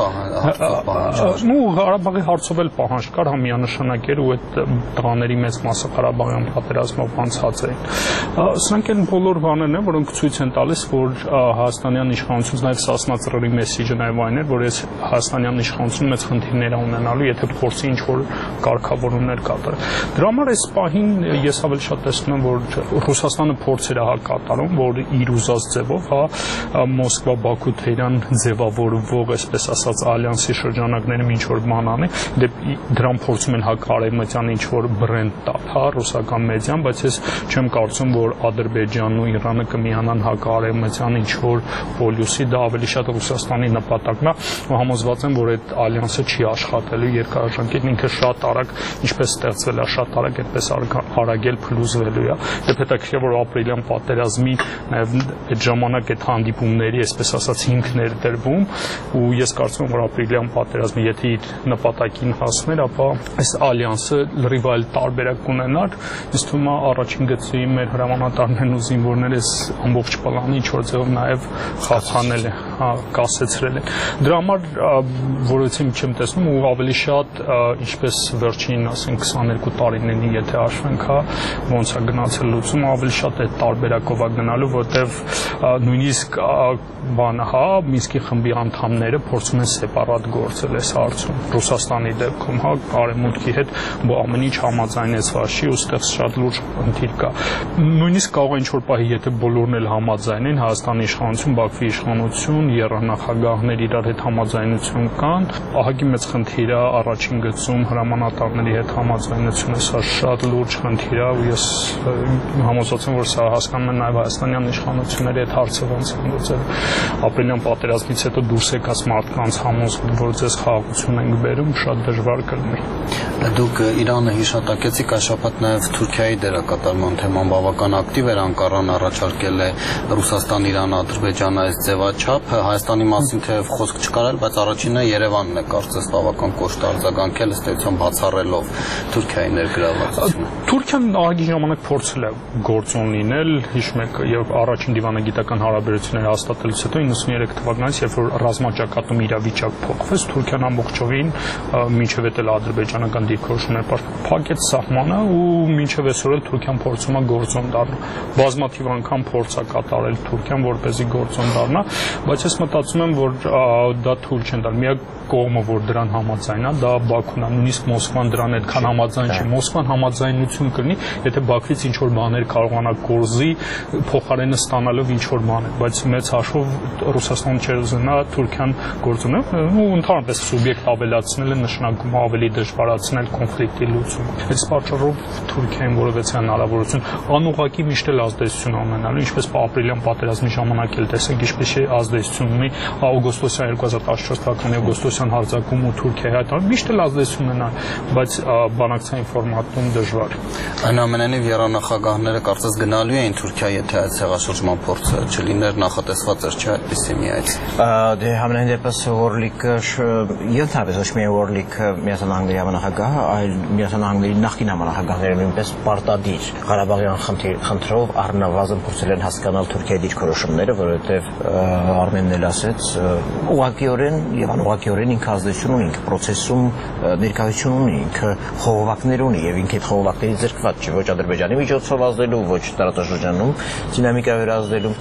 պահանջ։ Նու Ղարաբաղի հարցով էլ պահանջ կար, հա միանշանակ էր ու այդ տղաների մեծ մասը Ղարաբաղյան պատերազմով անցած էին։ Սրանք են բոլոր բաներն են, որոնք ցույց են տալիս, որ հայաստանյան իշխանությունից նաև Սասնա ծռերի մեսիջը նաև այն էր, որ այս հայաստանյան իշխանությունը մեծ խնդիրներ է ունենալու, եթե փորձի ինչ-որ կարգավորումներ կատարել։ Դրա համար այս պահին ես ավելի շատ տեսնում եմ, որ Ռուսաստանը փորձեր է հա կատարում, որ իր ուզած ձևով, հա, Մոսկվա-Բաքու-Թեհրան ձևավորվող, այսպես ասած, ալյանսի շրջանակներում ինչ-որ բան անի, դրան փորձում են հա Արևմտյան ինչ-որ բրենդ տալ, հա, ռուսական մեդիան, բայց ես չեմ կարծում, որ Ադրբեջանն ու Իրանը կմիանան հա Արևմտյան ինչ-որ պոլյուսի, դա ավելի շատ Ռուսաստանի նպատակն է, ու համոզված եմ, որ այդ ալյանսը չի աշխատելու երկարաժամկետ, ինքը շատ արագ, ինչպես ստեղծվել է, շատ արագ այդպես արագել փլուզվելու է։ Դեպ հետաքրքիր որ ապրիլյան պատերազմի նաև այդ ժամանակ այդ հանդիպումների, այսպես ասած, հիմքներ դրվում, ու ես կարծում եմ, որ ապրիլյան պատերազմը, եթե իր նպատակին հասներ, ապա այս ալյանսը լրիվ այլ տարբերակ կունենար, ինձ թվում է առաջին գծի մեր հրամանատարներն ու զինվորները այս ամբողջ պլանը ինչ-որ ձևով նաև խախանել է, հա, կասեցրել են։ Դրա համար որովհետև չեմ տեսնում ու ավելի շատ ինչպես վերջին, ասենք քսաներկու տարիներին, եթե հաշվենք, հա, ոնց է գնացել լուծումը, ավելի շատ այդ տարբերակով է գնալու, որտեվ նույնիսկ բանը, հա, Մինսկի խմբի անդամները փորձում են սեպարատ գործել այս հարցում։ Ռուսաստանի դեպքում, հա, արևմուտքի հետ ամեն ինչ համաձայնեցված չի ու ստեղ շատ լուրջ խնդիր կա։ Նույնիսկ կարող է ինչ-որ պահի, եթե բոլորն էլ համաձայնեն, Հայաստանի իշխանություն, Բաքվի իշխանություն, եռանախագահներ իրար հետ համաձայնություն կան, ահագի մեծ խնդիր է առաջին գծում հրամանատարների հետ համաձայնությունը, սա շատ լուրջ խնդիր է ու ես համոզված եմ, որ սա հասկանում են նաև հայաստանյան իշխանությունների հետ հարցը ոնց են լուծել։ Ապրիլյան պատերազմից հետո դուրս եկած մարդկանց համոզել, որ ձեզ խաղաղություն ենք բերում, շատ դժվար կլինի։ Դուք Իրանը հիշատակեցիք, այս շաբաթ նաև Թուրքիայի դերակատարման թեման բավական ակտիվ էր, Անկարան առաջարկել է Ռուսաստան-Իրան, Ադրբեջանը այս ձևաչափ, Հայաստանի մասին թեև խոսք չկար, բայց առաջինը Երևանն է կարծես բավական կոշտ արձագանքել, ըստ էության բացառելով Թուրքիայի ներգրավվածությունը։ Թուրքիան ահագի ժամանակ փորձել է գործոն լինել, հիշում եք, եւ առաջին դիվանագիտական հարաբերությունները հաստատելուց հետո իննսուններեք թվականից, երբ որ ռազմաճակատում իրավիճակ փոխվեց, Թուրքիան ամբողջովին մինչև էլ ադրբեջանական դիրքորոշումներ փակեց սահմանը ու մինչև այսօր էլ Թուրքիան փորձում է գործոն դառնալ։ Բազմաթիվ անգամ փորձ է կատարել Թուրքիան, որպեսզի գործոն դառնա, բայց ես մտածում եմ, որ դա թույլ չեն տալ։ Միակ կողմը, որ դրան համաձայն է, դա Բաքուն է, նույնիսկ Մոսկվան դրան այդքան համաձայն չի։ Մոսկվան համաձայնություն կլինի, եթե Բաքվից ինչ-որ բաներ կարողանա կորզի, փոխարենը ստանալով ինչ-որ բաներ, բայց մեծ հաշվով Ռուսաստանը չէր ուզենա Թուրքիան գործոնել, ու ընդհանրապես սուբյեկտ ավելացնել է նշանակում ավելի դժվարացնել կոնֆլիկտի լուծումը։ Այս պատճառով Թուրքիային որևէ հնարավորություն անուղղակի միշտ էլ ազդեցություն ունենալու, ինչպես ապրիլյան պատերազմի ժամանակ էլ տեսանք, ինչպես է ազդեցություն ունի օգոստոսյան երկու հազար տասնչորս թվականի օգոստոսյան հարձակումը ու Թուրքիայի հայտարարումը, միշտ էլ ազդեցություն ունենա, բայց բանակցային ֆորմատում դժվար։ Այնուամենայնիվ եռանախագահները կարծես գնալու էին Թուրքիա, եթե այդ ցեղաշրջման փորձը չլիներ, նախատեսված էր չէ այդպիսի մի այց։ Դե համենայն դեպս Օրլիկը ենթապես ոչ միայն Օրլիկը Միացյալ Նահանգների համանախագահը, այլ Միացյալ Նահանգների նախկին համանախագահները նույնպես պարտադիր Ղարաբաղյան խնդրով առնվազն փորձել են հասկանալ Թուրքիայի դիրքորոշումները, որովհետև Արմենն էլ ասեց, ուղղակիորեն եւ անուղղակիորեն ինքը ազդեցություն ունի, ինքը process-ում ներկայություն ունի, ինքը խողովակներ ունի եւ ինքը այդ խողովակներից զրկված չի, ոչ Ադրբեջանի միջոցով ազդելու, ոչ տարածաշրջանում դինամիկա վերազդելու։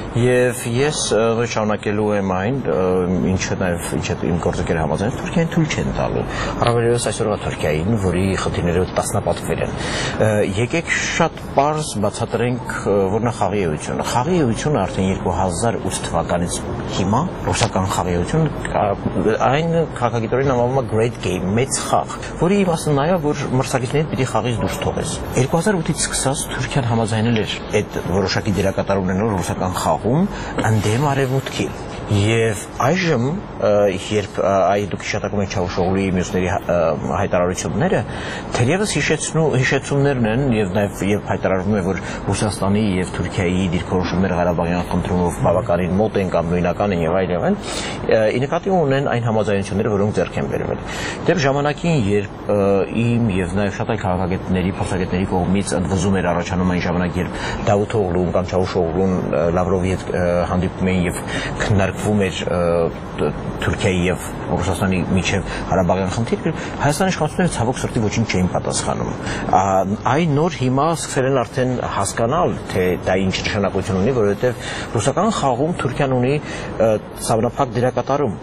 Եվ ես շարունակելու եմ այն, ինչը նաև ինչը իմ գործընկերը համաձայն, Թուրքիային թույլ չեն տալու։ Առավելևս այսօրվա Թուրքիային, որի խնդիրները տասնապատկվել են։ Եկեք շատ պարզ բացատրենք, որ նա խաղի էությունը։ Խաղի էությունը արդեն երկու հազար ութ թվականից հիմա ռուսական խաղի էությունը այն քաղաքագիտորեն անվանում է great game, մեծ խաղ, որի իմաստը նա է, որ մրցակիցներին պիտի խաղից դուրս թողես։ երկու հազար ութից սկսած Թուրքիան համաձայնել էր այդ որոշակի դերակատար ունենալ ռուսական խաղ ընդդեմ արևմուտքի։ Եվ այժմ երբ այ դուք հիշատակում եք Չավուշօղլուի մյուսների հայտարարությունները, թերևս հիշեցումներն են եւ նաեւ երբ հայտարարվում է, որ Ռուսաստանի եւ Թուրքիայի դիրքորոշումները Ղարաբաղյան խնդրումով բավականին մոտ են կամ նույնական են եւ այլն, ի նկատի ունեն այն համաձայնությունները, որոնք ձեռք են բերվել։ Դեռ ժամանակին, երբ իմ եւ նաեւ շատ այլ քաղաքագետների, փորձագետների կողմից ընդվզում էր առաջանում այն ժամանակ, երբ Դավութօղլուն կամ Չավուշօղլուն Լավրովի հետ հանդիպում էին եւ քննարկվում էր Թուրքիայի եւ Ռուսաստանի միջև Ղարաբաղյան խնդիրը, Հայաստանի իշխանությունները ցավոք սրտի ոչինչ չէին պատասխանում։ Այն նոր հիմա սկսել են արդեն հասկանալ, թե դա ինչ նշանակություն ունի, որովհետեւ ռուսական խաղում Թուրքիան ունի սահմանափակ դերակատարում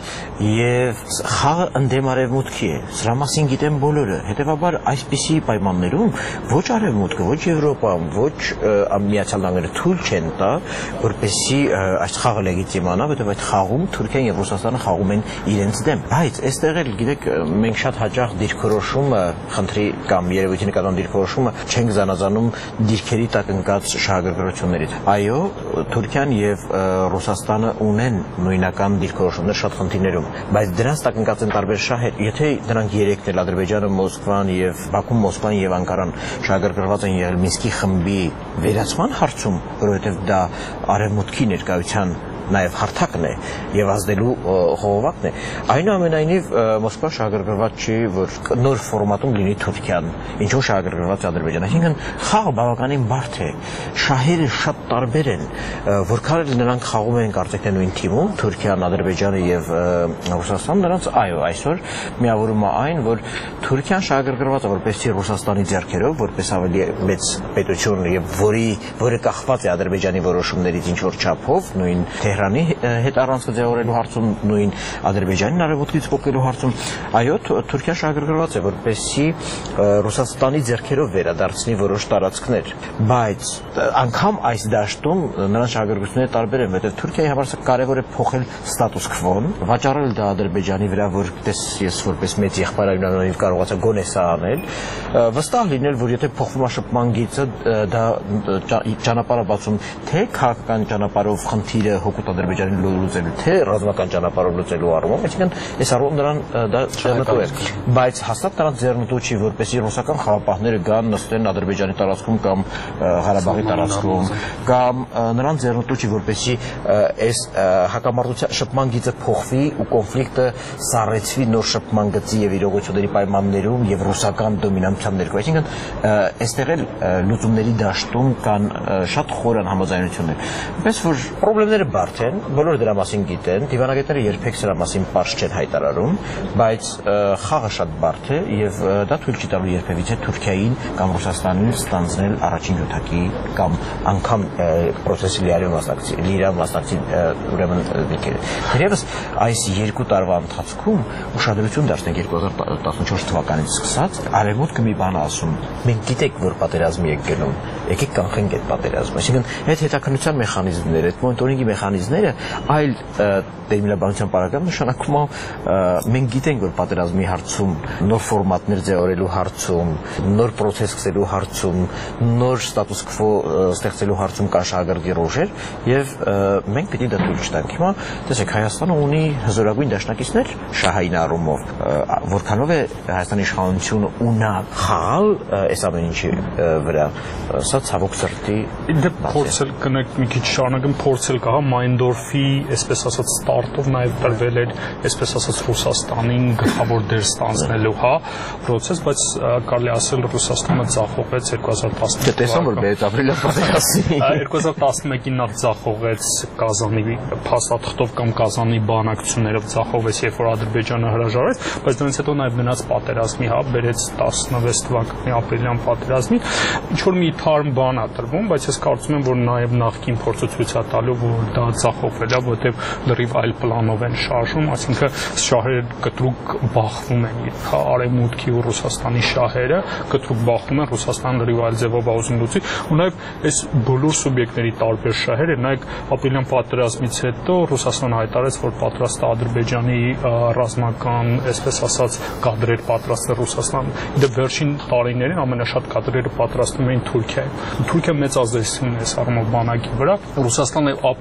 եւ խաղը ընդդեմ արևմուտքի է։ Սրա մասին գիտեն բոլորը։ Հետեւաբար այսպիսի պայմաններում ոչ արևմուտքը, ոչ Եվրոպան, ոչ Միացյալ Նահանգները թույլ չեն տա, որպեսզի այս խաղը լեգիտիմանա, որովհետեւ այդ խաղում Թուրքիան եւ Ռուսաստանը խաղում են իրենց դեմ։ Բայց այստեղ էլ գիտեք, մենք շատ հաճախ դիրքորոշումը, խնդրի կամ երևույթի նկատմամբ դիրքորոշումը չենք զանազանում դիրքերի տակ ընկած շահագրգռություններից։ Այո, Թուրքիան եւ Ռուսաստանը ունեն նույնական դիրքորոշումներ շատ խնդիրներում, բայց դրանց տակ ընկած են տարբեր շահեր։ Եթե դրանք երեքն էլ Ադրբեջանը, Մոսկվան եւ Բաքուն, Մոսկվան եւ Անկարան շահագրգռված են եղել Մինսկի խմբի վերացման հարցում, որովհետեւ դա արևմուտքի ներկայության նաև հարթակն է եւ ազդելու խողովակն է։ Այնուամենայնիվ Մոսկվա շահագրգռված չի, որ նոր ֆորմատում լինի Թուրքիան, ինչու շահագրգռված է Ադրբեջանը։ Այսինքն խաղը բավականին բարդ է, շահերը շատ տարբեր են, որքան նրանք խաղում են կարծեք թե նույն թիմում, Թուրքիան, Ադրբեջանը եւ Ռուսաստանը, նրանց այո, այսօր միավորում է այն, որ Թուրքիան շահագրգռված է որպեսզի Ռուսաստանի ձեռքերով, որպես ավելի մեծ պետություն եւ որի որը կախված է Ադրբեջանի որոշումներից ինչ որ չափով, նույն Թեհրանի հետ առանցքը ձևավորելու հարցում, նույն Ադրբեջանին արևմուտքից փոխելու հարցում, այո, Թուրքիան շահագրգռված է, որպեսզի Ռուսաստանի ձեռքերով վերադարձնի որոշ տարածքներ, բայց անգամ այս դաշտում նրանց շահագրգռությունները տարբեր են, որովհետև Թուրքիայի համար կարևոր է փոխել ստատուս քվոն, վաճառել դա Ադրբեջանի վրա, որպես ես որպես մեծ եղբայր այնուամենայնիվ կարողացա գոնե սա անել, վստահ լինել, որ եթե փոխվում է շփման գիծը, դա ճանապարհ է բացում թե քաղաքական ճանապարհով խնդիրը հօգուտ Ադրբեջանի լուծելու, թե ռազմական ճանապարհով լուծելու առումով, այսինքն այս առումով նրան դա ձեռնտու է, բայց հաստատ նրանց ձեռնտու չի, որպեսզի ռուսական խաղապահները գան նստեն Ադրբեջանի տարածքում կամ Ղարաբաղի տարածքում, կամ նրանց ձեռնտու չի, որպեսզի այս հակամարտության շփման գիծը փոխվի ու կոնֆլիկտը սառեցվի նոր շփման գծի եւ իրողությունների պայմաններում եւ ռուսական դոմինանտության ներքո, այսինքն այստեղ էլ լուծումների դաշտում կան շատ խորան համաձայնություններ, այնպես որ խնդիրները բարդ են, բոլորը դրա մասին գիտեն, դիվանագետները երբեք սրա մասին պարզ չեն հայտարարում, բայց խաղը շատ բարդ է եւ դա թույլ չի տալու երբևիցե Թուրքիային կամ Ռուսաստանին ստանձնել առաջին յոթակի կամ անգամ պրոցեսի լիարժեք մասնակցի, լիարժեք մասնակցի ուրեմն դիրքերը։ Թերևս այս երկու տարվա ընթացքում ուշադրություն դարձնենք երկու հազար տասնչորս թվականից սկսած, արևմուտքը մի բան ասում, մենք գիտենք, որ պատերազմի եք գնում, եկեք կանխենք այդ պատերազմը, այսինքն այդ հետաքննության մեխանիզմները, այդ մոնիտորինգի մեխանիզմները, այլ տերմինաբանության պարագայում նշանակում է մենք գիտենք, որ պատերազմի հարցում, նոր ֆորմատներ ձևավորելու հարցում, նոր պրոցես սկսելու հարցում, նոր ստատուս քվո ստեղծելու հարցում կան շահագրգիռ ուժեր եւ մենք պետք է դա թույլ չտանք։ Հիմա տեսեք, Հայաստանը ունի հզորագույն դաշնակիցներ շահային առումով, որքանով է Հայաստանի իշխանությունը ունակ խաղալ այս ամեն ինչի վրա, սա ցավոք սրտի դե փորձել կնեք մի քիչ շարունակեմ փորձել կա Մայնդորֆի, այսպես ասած, ստարտով նաև տրվել էր, այսպես ասած, Ռուսաստանին գլխավոր դեր ստանձնելու, հա, process, բայց կարելի ասել Ռուսաստանը ձախողեց երկու հազար տասնմեկ Դե տեսամ որ բերեց ապրիլի պատերազմի երկու հազար տասնմեկին նա ձախողեց Կազանի փաստաթղթով կամ Կազանի բանակցություններով ձախողվեց, երբ որ Ադրբեջանը հրաժարվեց, բայց դրանից հետո նաև մնաց պատերազմի, հա, բերեց տասնվեց թվականի ապրիլյան պատերազմին, ինչ որ մի թարմ բան է տրվում, բայց ես կարծում եմ, որ նաև նախկին փորձը ցույց է տալու, որ դա ձախողվել է, որովհետև լրիվ այլ պլանով են շարժում, այսինքն շահերը կտրուկ բախվում են, հա, Արևմուտքի ու Ռուսաստանի շահերը կտրուկ բախվում են, Ռուսաստանը լրիվ այլ ձևով ուզում լուծի, ու նաև այս բոլոր սուբյեկտների տարբեր շահերը, նայեք ապրիլյան պատերազմից հետո Ռուսաստանը հայտարարեց, որ պատրաստ է Ադրբեջանի ռազմական, այսպես ասած, կադրեր պատրաստել Ռուսաստան, դե վերջին տարիներին ամենաշատ կադրերը պատրաստում էին Թուրքիայում։ Թուրքիա մեծ ազդեցություն է այս առումով բանակի վրա, Ռուսաստանը ապրիլյան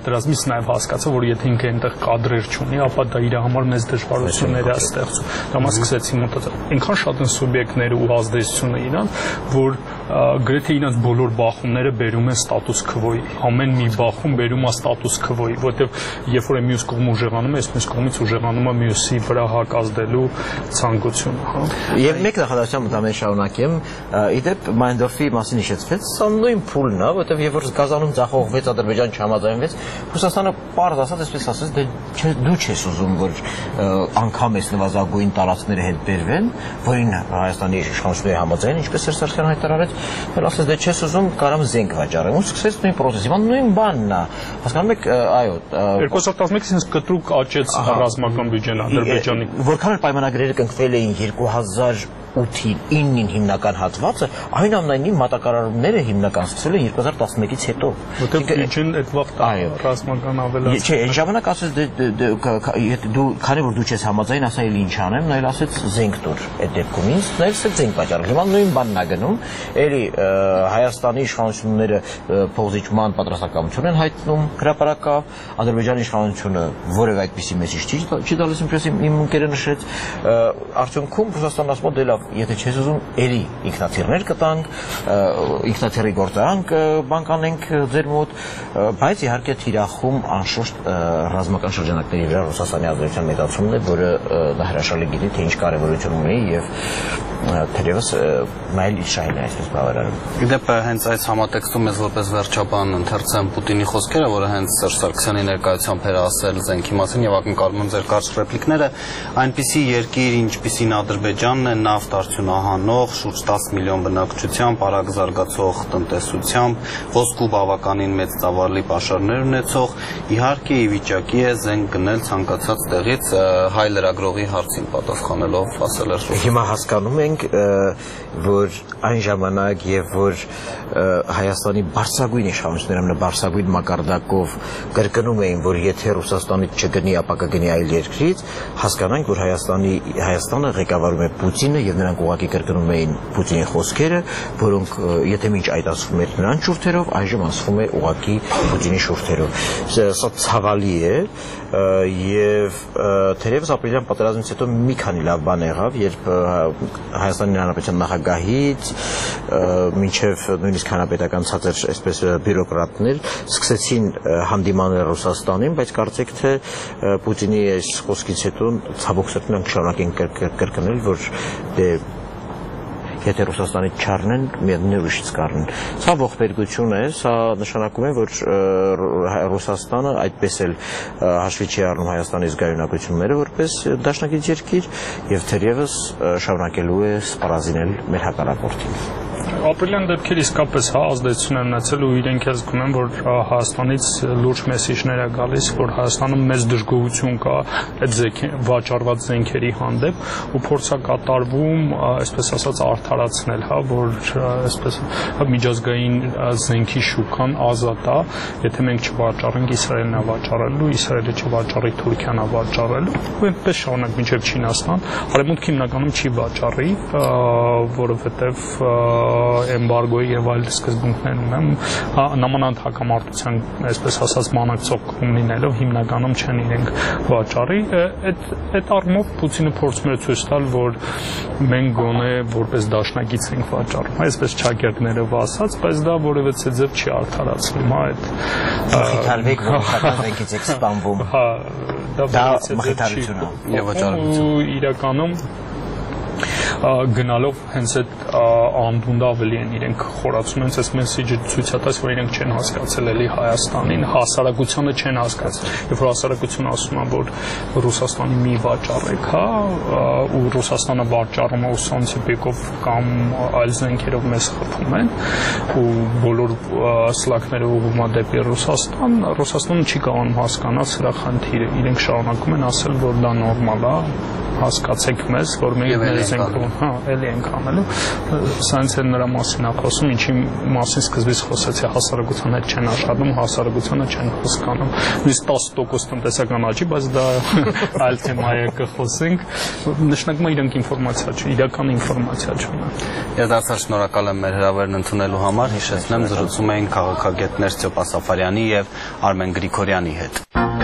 պատերազմից նաև հասկացա, որ եթե ինքը այնտեղ կադրեր չունի, ապա դա իր համար մեծ դժվարություններ է ստեղծում։ Դա սկսեցի մտածել, այնքան շատ են սուբյեկտները ու ազդեցությունը իրան, որ գրեթե իրենց բոլոր բախումները բերում են ստատուս քվոյի։ Ամեն մի բախում բերում է ստատուս քվոյի, որովհետև երբ որ մյուս կողմը ուժեղանում է, այս մյուս կողմից ուժեղանում է մյուսի վրա հակազդելու ցանկությունը, հա։ Եվ մեկ նախադասությամբ դա մեր շարունակեմ, իդեպ Մայնդորֆի մասին հիշեցվեց, սա նույն փուլն է, որովհետև երբ որ Գազանում ձախողվեց, Ադրբեջան չհամաձայնվեց, Ռուսաստանը պարզ ասած այսպես ասեց, դե դու չես ուզում, որ անգամ այս նվազագույն տարածքները հետ բերվեն, որին Հայաստանի իշխանությունները համաձայն, ինչպես էր Սարգսյանը հայտարարեց, որ ասեց դե չես ուզում, կարամ զենք վաճառեմ, ու սկսեց նույն process-ը, հիմա նույն բանն է։ Հասկանում եք, այո, երկու հազար տասնմեկից ինձ կտրուկ աճեց ռազմական բյուջեն Ադրբեջանի։ Որքան էլ պայմանագրերը կնքվել էին երկու հազար ութին իննին հիմնական հատվածը, այնուամենայնիվ մատակարարումները հիմնական սկսվել են երկու հազար տասնմեկից հետո։ Որտեղ բյուջեն այդ վաղ ռազմական ավելացել։ Չէ, այն ժամանակ ասեց դու քանի որ դու չես համաձայն, ասա էլ ինչ անեմ, նա էլ ասեց զենք տուր այդ դեպքում ինձ, նա էլ ասեց զենք վաճառել։ Հիմա նույն բանն է գնում, էլի Հայաստանի իշխանությունները փոխզիջման պատրաստակամություն են հայտնում հրապարակավ, Ադրբեջանի իշխանությունը որևէ այդպիսի մեսիջ չի տալիս, ինչպես իմ ընկերը նշեց, արդյունքում Ռուսաստանն ասում է դե լավ, եթե չես ուզում, էլի ինքնաթիռներ կտանք, ինքնաթիռի գործարանք բան կանենք ձեր մոտ, բայց իհարկե թիրախում անշուշտ ռազմական շրջանակների վրա Ռուսաստանի ազդեցության մեծացումն է, որը դա հրաշալի գիտի, թե ինչ կարևորություն ունի եւ թերևս մայլ շայն է այսպես բավարարում։ Իդեպ հենց այս համատեքստում մեզ որպես վերջաբան ընթերցեմ Պուտինի խոսքերը, որը հենց Սերժ Սարգսյանի ներկայությամբ էր ասել զենքի մասին եւ ակնկալում եմ ձեր կարճ ռեպլիկները, այնպիսի երկիր, ինչպիսին Ադրբեջանն է, նավթ արդյունահանող, շուրջ տասը միլիոն բնակչությամբ, արագ զարգացող տնտեսությամբ, ոսկու բավականին մեծ ծավալի պաշարներ ունեցող, իհարկե ի վիճակի է զենք գնել ցանկացած տեղից, հայ լրագրողի հարցին պատասխանելով ասել էր։ Հիմա հասկանում ենք, որ այն ժամանակ եւ որ Հայաստանի բարձրագույն իշխանությունները ամենա բարձրագույն մակարդակով կրկնում էին, որ եթե Ռուսաստանից չգնի, ապա կգնի այլ երկրից, հասկանանք, որ Հայաստանի Հայաստանը ղեկավարում է Պուտինը եւ նրանք ուղղակի կրկնում էին Պուտինի խոսքերը, որոնք եթե մինչ այդ ասվում էր նրան շուրթերով, այժմ ասվում է ուղղակի Պուտինի շուրթերով։ Սա ցավալի է եւ թերևս ապրիլյան պատերազմից հետո մի քանի լավ բան եղավ, երբ Հայաստանի Հանրապետության նախագահից մինչև նույնիսկ հանրապետական ցածր այսպես բյուրոկրատներ սկսեցին հանդիմանել Ռուսաստանին, բայց կարծեք թե Պուտինի այս խոսքից հետո ցավոք սրտի շարունակեն կրկնել, որ դե եթե Ռուսաստանից չառնեն, միևնույն է ուրիշից կառնեն։ Սա ողբերգություն է, սա նշանակում է, որ Ռուսաստանը այդպես էլ հաշվի չի առնում Հայաստանի զգայունակությունները որպես դաշնակից երկիր եւ թերևս շարունակելու է սպառազինել մեր հակառակորդին։ Ապրիլյան դեպքեր իսկապես հա ազդեցություն են ունեցել ու իրենք էլ զգում են, որ Հայաստանից լուրջ մեսիջներ է գալիս, որ Հայաստանում մեծ դժգոհություն կա այդ վաճառված զենքերի հանդեպ ու փորձ է կատարվում, այսպես ասած, արդարացնել, հա, որ այսպես միջազգային զենքի շուկան ազատ է, եթե մենք չվաճառենք, Իսրայելն է վաճառելու, Իսրայելը չվաճառի, Թուրքիան է վաճառելու, ու այնպես շարունակ մինչև Չինաստան, Արևմուտքը հիմնականում չի վաճառի, որովհետև էմբարգոյի եւ այլ սկզբունքներ ունեն, նամանավանդ հակամարտության, այսպես ասած, մանակցող կողմ լինելով հիմնականում չեն իրենք վաճառի, այդ այդ առումով Պուտինը փորձում է ցույց տալ, որ մենք գոնե որպես դաշնակից ենք վաճառում, այսպես ճակերտներով ասած, բայց դա որևէ ձև չի արդարացնում, հա, այդ մխիթարվեք ռուսական զենքից եք սպանվում։ Հա, դա մխիթարություն է եւ վաճառություն։ Ու իրականում գնալով հենց այդ անդունդը ավելի են իրենք խորացում, հենց այս մեսիջը ցույց է տալիս, որ իրենք չեն հասկացել էլի Հայաստանին, հասարակությանը չեն հասկացել։ Երբ որ հասարակությունը ասում է, որ Ռուսաստանի մի վաճառեք, հա, ու Ռուսաստանը վաճառում է ուսանցի բեկով կամ այլ զենքերով մեզ խփում են, ու բոլոր սլակները ուղղում է դեպի Ռուսաստան, Ռուսաստանը չի կարողանում հասկանալ սրա խնդիրը։ Իրենք շարունակում են ասել, որ դա նորմալ է, հասկացեք մեզ, որ մենք մեզ ենք, հա, էլի ենք անելու։ Սա ինձ էլ նրա մասին է խոսում, ինչի մասին սկզբից խոսեցի, հասարակության հետ չեն աշխատում, հասարակությունը չեն հասկանում։ Նույնիսկ տասը տոկոս տնտեսական աճի, բայց դա այլ թեմա է, կխոսենք։ Նշանակում է իրենք ինֆորմացիա չունեն, իրական ինֆորմացիա չունեն։ Ես շնորհակալ եմ մեր հրավերն ընդունելու համար, հիշեցնեմ, զրուցում էին քաղաքագետներ Ստեփան Սաֆարյանի եւ Արմեն Գրիգորյանի հետ։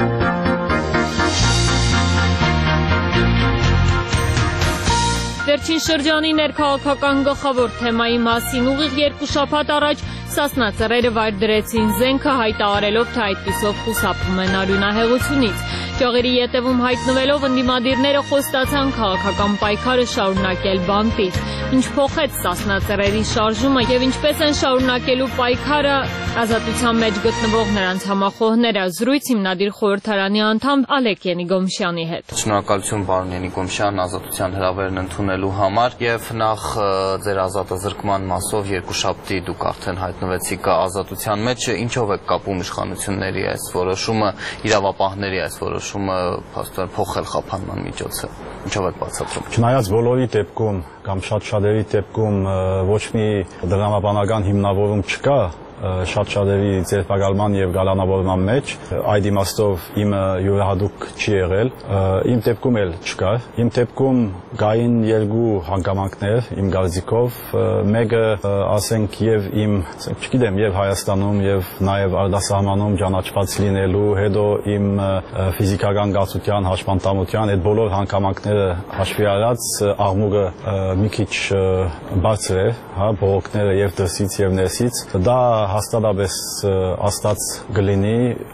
Վերջին շրջանի ներքաղաքական գլխավոր թեմայի մասին ուղիղ երկու շաբաթ առաջ Սասնա ծռերը վայր դրեցին զենքը, հայտարարելով, թե այդպիսով խուսափում են արյունահեղությունից։ Ճյուղերի ետևում հայտնվելով ընդդիմադիրները խոստացան քաղաքական պայքարը շարունակել բանտից։ Ինչ փոխեց Սասնա ծռերի շարժումը եւ ինչպես են շարունակելու պայքարը ազատության մեջ գտնվող նրանց համախոհները, զրույց հիմնադիր խորհրդարանի անդամ Ալեք Ենիգոմշյանի հետ։ Շնորհակալություն պարոն Ենիգոմշյան ազատության հրավերն ընդունելու համար եւ նախ ձեր ազատազրկման մասով երկուշաբթի դուք արդեն հայտնվեցիք ազատության մեջ, ինչով եք կապում իշխանությունների այս որոշումը, իրավապահների այս որոշումը փաստորեն փոխել խափանման միջոցը, ինչով եք բացատրում։ Չնայած բոլորի դեպքում կամ շատ շատերի դեպքում ոչ մի դրամաբանական հիմնավորում չկա շատ շատերի ձերբակալման եւ գալանավորման մեջ, այդ իմաստով իմը յուրահատուկ չի եղել, իմ դեպքում էլ չկար, իմ դեպքում գային երկու հանգամանքներ իմ կարծիքով, մեկը ասենք եւ իմ, չգիտեմ, եւ Հայաստանում եւ նաեւ արտասահմանում ճանաչված լինելու, հետո իմ ֆիզիկական գացության, հաշմանդամության այդ բոլոր հանգամանքները հաշվի առած աղմուկը մի քիչ բարձր է, հա, բողոքները եւ դրսից եւ ներսից, դա հաստատապես աստած գլինի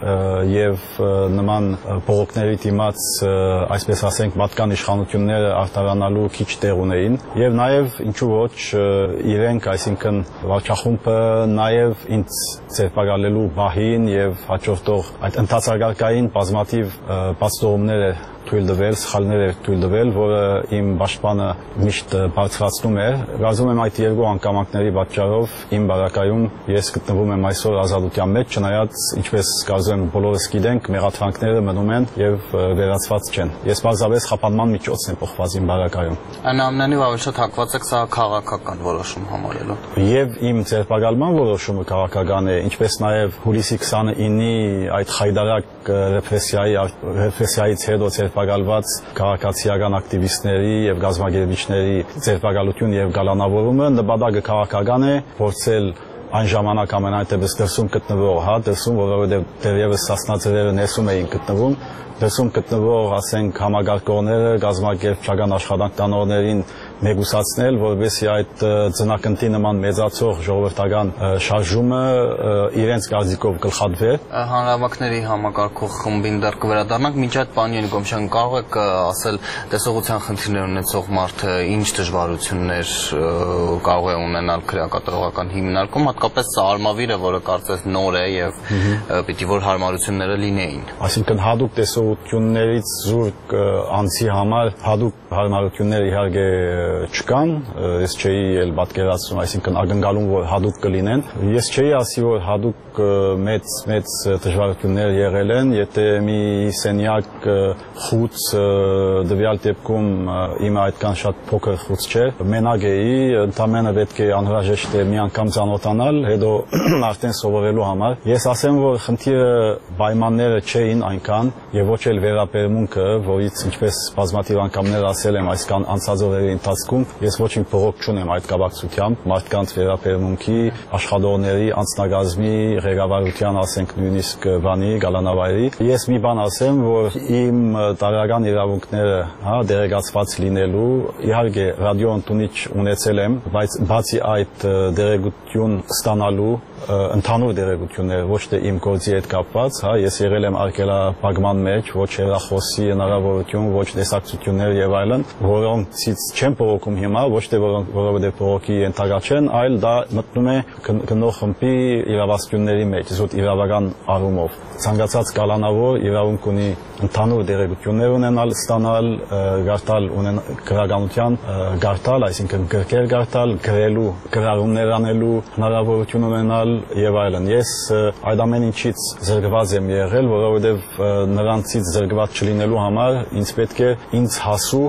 եւ նման բողոքների դիմաց, այսպես ասենք, մատական իշխանությունները արտարանալու քիչ տեղ ունեին եւ նաեւ ինչու ոչ իրենք, այսինքն վարչախումբը նաեւ ինձ ձերբակալելու բահին եւ հաջորդող այդ ընթացակարգային բազմաթիվ բացթողումներ թույլ տվել, սխալներ էր թույլ տվել, որը իմ պաշտպանը միշտ բարձրացնում է։ Կարծում եմ այդ երկու անգամակների պատճառով իմ բարակայում ես գտնվում եմ այսօր ազատության մեջ, չնայած ինչպես կարծում եմ բոլորս գիտենք, մեղադրանքները մնում են եւ վերացված չեն։ Ես պարզապես խափանման միջոցն եմ փոխված իմ բարակայում։ Այնուամենայնիվ ավելի շատ հակված եք սա քաղաքական որոշում համարելու։ Եվ իմ ձերբակալման որոշումը քաղաքական է, ինչպես նաեւ հուլիսի քսանինի այդ խայդարակ ռեպրեսիայի ռեպրեսիայից հետո ձերբակալված քաղաքացիական ակտիվիստների եւ գազագերբիչների ձերբակալություն եւ գալանավորումը նպատակը քաղաքական է, փորձել այն ժամանակ ամենայնտեղս դրսում գտնվող, հա, դրսում, որովհետեւ դեռևս Սասնա ծռերը ներսում էին գտնվում, դրսում գտնվող, ասենք, համագարկողները, գազագերբչական աշխատանք տանողներին մեգուսացնել, որովհետեւ այդ ձնակնդի նման մեծացող ժողովրդական շարժումը իրենց կարծիքով գլխատվեր։ Հանրահավաքների համակարգող խմբին դեռ կվերադառնանք, մինչ այդ պարոն Ենիգոմշյան, կարող եք ասել տեսողության խնդիրներ ունեցող մարդը ինչ դժվարություններ կարող է ունենալ քրեակատարողական հիմնարկում, հատկապես սա արմավիրը, որը կարծես նոր է եւ պիտի որ հարմարությունները լինեին։ Այսինքն հատուկ տեսողություններից զուրկ անձի համար հատուկ հարմարություններ իհարկե չկան, ես չէի էլ պատկերացնում, այսինքն ակնկալում, որ հատուկ կլինեն։ Ես չէի ասի, որ հատուկ մեծ մեծ դժվարություններ եղել են, եթե մի սենյակ խուց դվյալ դեպքում իմը այդքան շատ փոքր խուց չէ, մենակ էի, ընդամենը պետք է անհրաժեշտ է մի անգամ ծանոթանալ, հետո արդեն սովորելու համար։ Ես ասեմ, որ խնդիրը պայմանները չէին այնքան եւ ոչ էլ վերաբերմունքը, որից ինչպես բազմաթիվ անգամներ ասել եմ այս անցած օրերի ընթացքում, ես ոչինչ փողոք չունեմ այդ կապակցությամբ, մարդկանց վերաբերմունքի, աշխատողների, անձնագազմի, ղեկավարության, ասենք նույնիսկ բանի, գալանավայրի։ Ես մի բան ասեմ, որ իմ տարական իրավունքները, հա, դերեկացված լինելու, իհարկե ռադիոընդունիչ ունեցել եմ, բայց բացի այդ դերեկություն ստանալու ընդհանուր դերեկություններ, ոչ թե իմ գործի հետ կապված, հա, ես եղել եմ արգելափակման մեջ, ոչ հեռախոսի հնարավորություն, ոչ տեսակցություններ եւ այլն, որոնցից չեմ բողոքում հիմա, ոչ թե որովհետեւ բողոքի ենթակա չեն, այլ դա մտնում է գնող խմբի իրավասությունների մեջ, զուտ իրավական առումով։ Ցանկացած կալանավոր իրավունք ունի ընդհանուր դերեկություններ ունենալ, ստանալ, գարտալ գրականության գարտալ, այսինքն գրքեր գարտալ, գրելու, գրառումներ անելու հնարավորություն ունենալ եւ այլն։ Ես այդ ամեն ինչից զրկված եմ եղել, որովհետեւ նրանցից զրկված չլինելու համար ինձ պետք է ինձ հասու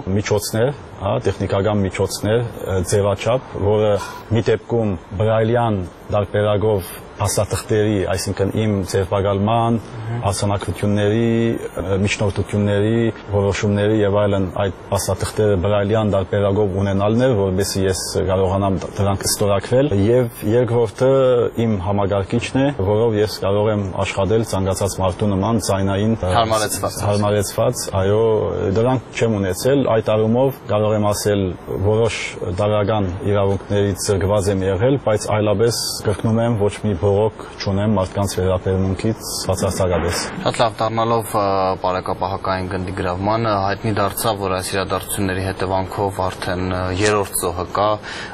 միջոցներ, հա, տեխնիկական միջոցներ, ձևաչափ, որը մի դեպքում բրայլյան դարբերակով փաստաթղթերի, այսինքն իմ ձերբակալման, հասանակությունների, միջնորդությունների, որոշումների եւ այլն այդ փաստաթղթերը բրայլյան դարբերակով ունենալն էր, որովհետեւ ես կարողանամ դրանք ստորագրել, եւ երկրորդը իմ համագարկիչն է, որով ես կարող եմ աշխատել ցանկացած մարդու նման ձայնային հարմարեցված, հարմարեցված, այո, դրանք չեմ ունեցել, այդ առումով կարող եմ ասել որոշ դարական իրավունքներից զրկված եմ եղել, բայց այլապես կրկնում եմ ոչ մի բողոք չունեմ մարդկանց վերաբերմունքից բացարձակապես։ Շատ լավ, դառնալով բարեկապահական գնդի գրավմանը հայտնի դարձավ, որ այս իրադարձությունների հետևանքով արդեն երրորդ զոհը կա,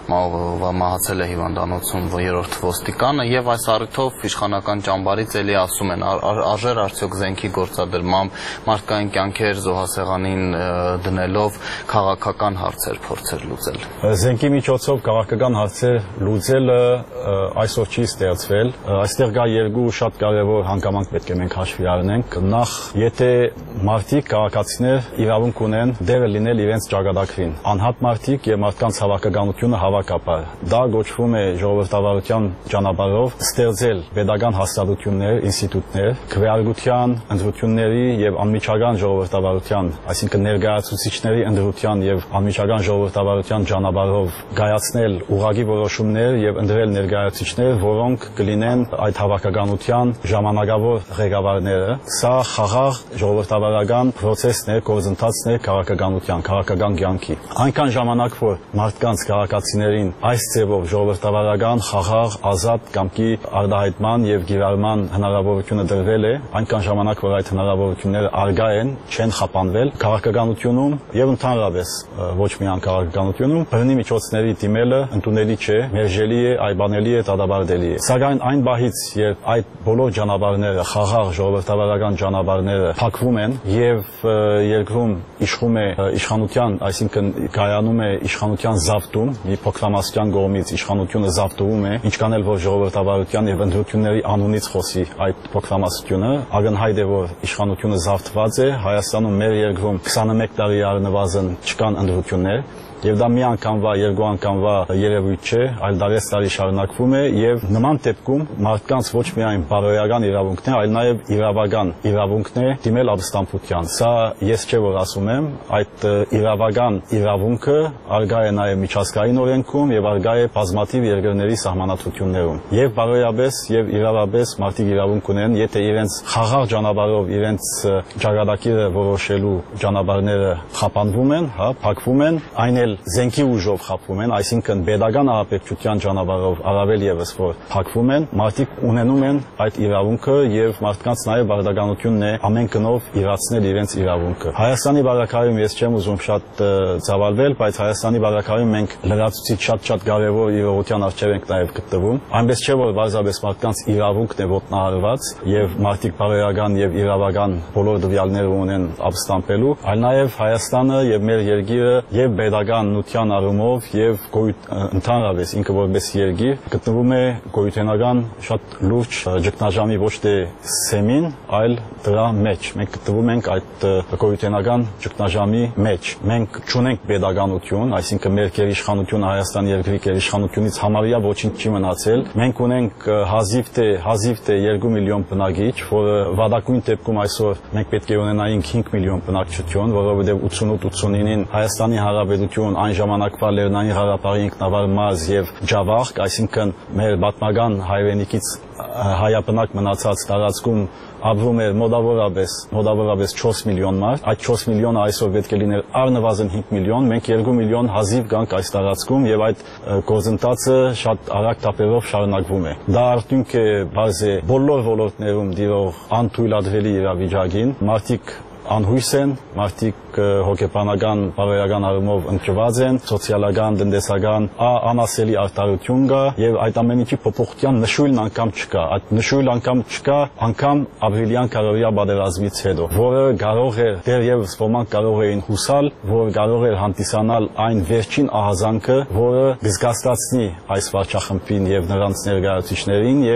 մահացել է հիվանդանոցում երրորդ ոստիկանը եւ այս առիթով իշխանական ճամբարից էլի ասում են արժեր արդյոք զենքի գործադրմամբ մարդկային կյանքեր զոհասեղանին դնելով քաղաքական հարցեր փորձեր լուծել։ Զենքի միջոցով քաղաքական հարցեր լուծելը այսօր չի ստեղծվել։ Այստեղ կա երկու շատ կարևոր հանգամանք պետք է մենք հաշվի առնենք։ Նախ, եթե մարդիկ, քաղաքացիներ իրավունք ունեն դերը լինել իրենց ճակատագրին, անհատ մարդիկ եւ մարդկանց հավաքականությունը հավաքապար։ Դա գոչվում է ժողովրդավարության ճանապարհով ստեղծել պետական հաստատություններ, ինստիտուտներ, քվեարկության, ընտրությունների եւ անմիջական ժողովրդավարության, այսինքն ներկայացուցիչների ընտրության եւ անմիջական ժողովրդավարության ճանապարհով կայացնել ուղղակի որոշումներ եւ ընտրել ներկայացուցիչներ, որոնք կլինեն այդ հավաքականության ժամանակավոր ղեկավարները։ Սա խաղաղ ժողովրդավարական process-ն է, գործընթացն է քաղաքականության, քաղաքական կյանքի։ Այնքան ժամանակ, որ մարդկանց քաղաքացիներին այս ձևով ժողովրդավարական, խաղաղ, ազատ կամքի արտահայտման եւ գիրառման հնարավորությունը դրվել է, այնքան ժամանակ, որ այդ հնարավորությունները արգա են, չեն խափանվել քաղաքականությունում եւ ընդհանրապես ոչ միայն քաղաքականությունում, բռնի միջոցների դիմելը ընդունելի չէ, մերժելի է, այբանելի է, դադարելի է։ Սակայն այն բահից, երբ այդ բոլոր ճանապարհները, խաղաղ ժողովրդավարական ճանապարհները փակվում են եւ երկրում իշխում է իշխանության, այսինքն կայանում է իշխանության զավթում, մի փոքրամասնության կողմից իշխանությունը զավթվում է, ինչքան էլ որ ժողովրդավարության եւ ընտրությունների անունից խոսի այդ փոքրամասնությունը, ակնհայտ է, որ իշխանությունը զավթված է, Հայաստանում մեր երկրում քսաներեք տարի առնվազն չկան ընտրություններ, եւ դա մի անգամվա, երկու անգամվա երևույթ չէ, այլ դարես տարի շարունակվում է եւ նման դեպքում մարդկանց ոչ միայն բարոյական իրավունքն է, այլ նաեւ իրավական իրավունքն է դիմել ապստամբության։ Սա ես չէ որ ասում եմ, այդ իրավական իրավունքը արգա է նաեւ միջազգային օրենքում եւ արգա է բազմաթիվ երկրների սահմանադրություններում։ Եվ բարոյապես եւ իրավաբես մարդիկ իրավունք ունեն, եթե իրենց խաղաղ ճանապարհով իրենց ճակատագիրը որոշելու ճանապարհները խափանվում են, հա, փակվում են, այն էլ զենքի ուժով խափվում են, այսինքն պետական ահաբեկչության ճանապարհով առավել եւս որ փակվում են, մարդիկ ունենում են այդ իրավունքը եւ մարդկանց նաեւ բարդականությունն է ամեն կնով իրացնել իրենց իրավունքը։ Հայաստանի բնակարարում ես չեմ ուզում շատ ծավալվել, բայց Հայաստանի բնակարարում մենք լրացուցիչ շատ-շատ կարևոր իրողության առջև ենք նաեւ գտնվում։ Այնպես չէ որ բարձրապես մարդկանց իրավունքն է ոտնահարված եւ մարդիկ բարոյական եւ իրավական բոլոր դվյալները ունեն ապստամբելու, այլ նաեւ Հայաստանը եւ մեր երկիրը եւ պետական նության առումով եւ ընդհանրապես ինքը որպես երկիր գտնվում է գոյութենական շատ լուրջ ճգնաժամի ոչ թե սեմին, այլ դրա մեջ։ Մենք գտնվում ենք այդ գոյութենական ճգնաժամի մեջ։ Մենք չունենք պետականություն, այսինքն մեր գերիշխանությունը Հայաստանի երկրի գերիշխանությունից համարյա ոչինչ չի մնացել։ Մենք ունենք հազիվ թե հազիվ թե երկու միլիոն բնակիչ, որը վատագույն դեպքում այսօր մենք պետք է ունենայինք հինգ միլիոն բնակչություն, որովհետեւ ութսունութ ութսունինին Հայաստանի Հանրապետություն այն ժամանակվա Լեռնային Ղարաբաղի ինքնավար մարզ եւ Ջավախք, այսինքն մեր պատմական հայրենիքից հայաբնակ մնացած տարածքում ապրում էր մոտավորապես մոտավորապես չորս միլիոն մարդ, այդ չորս միլիոնը այսօր պետք է լիներ առնվազն հինգ միլիոն, մենք երկու միլիոն հազիվ գանք այս տարածքում եւ այդ գործընթացը շատ արագ տապերով շարունակվում է։ Դա արդյունք է բարձ է բոլոր ոլորտներում դիրող անթույլատրելի իրավիճակին, մարդիկ անհույս են, մարդիկ հոգեբանական, բարոյական առումով ընկճված են, սոցիալական, տնտեսական անասելի արտարություն կա եւ այդ ամեն ինչի փոփոխության նշույլն անգամ չկա։ Այդ նշույլ անգամ չկա անգամ ապրիլյան քարորիա պատերազմից հետո, որը կարող է դեռևս ոմանք կարող էին հուսալ, որ կարող էր հանդիսանալ այն վերջին ահազանգը, որը կզգաստացնի այս վարչախմբին եւ նրանց ներկայացուցիչներին եւ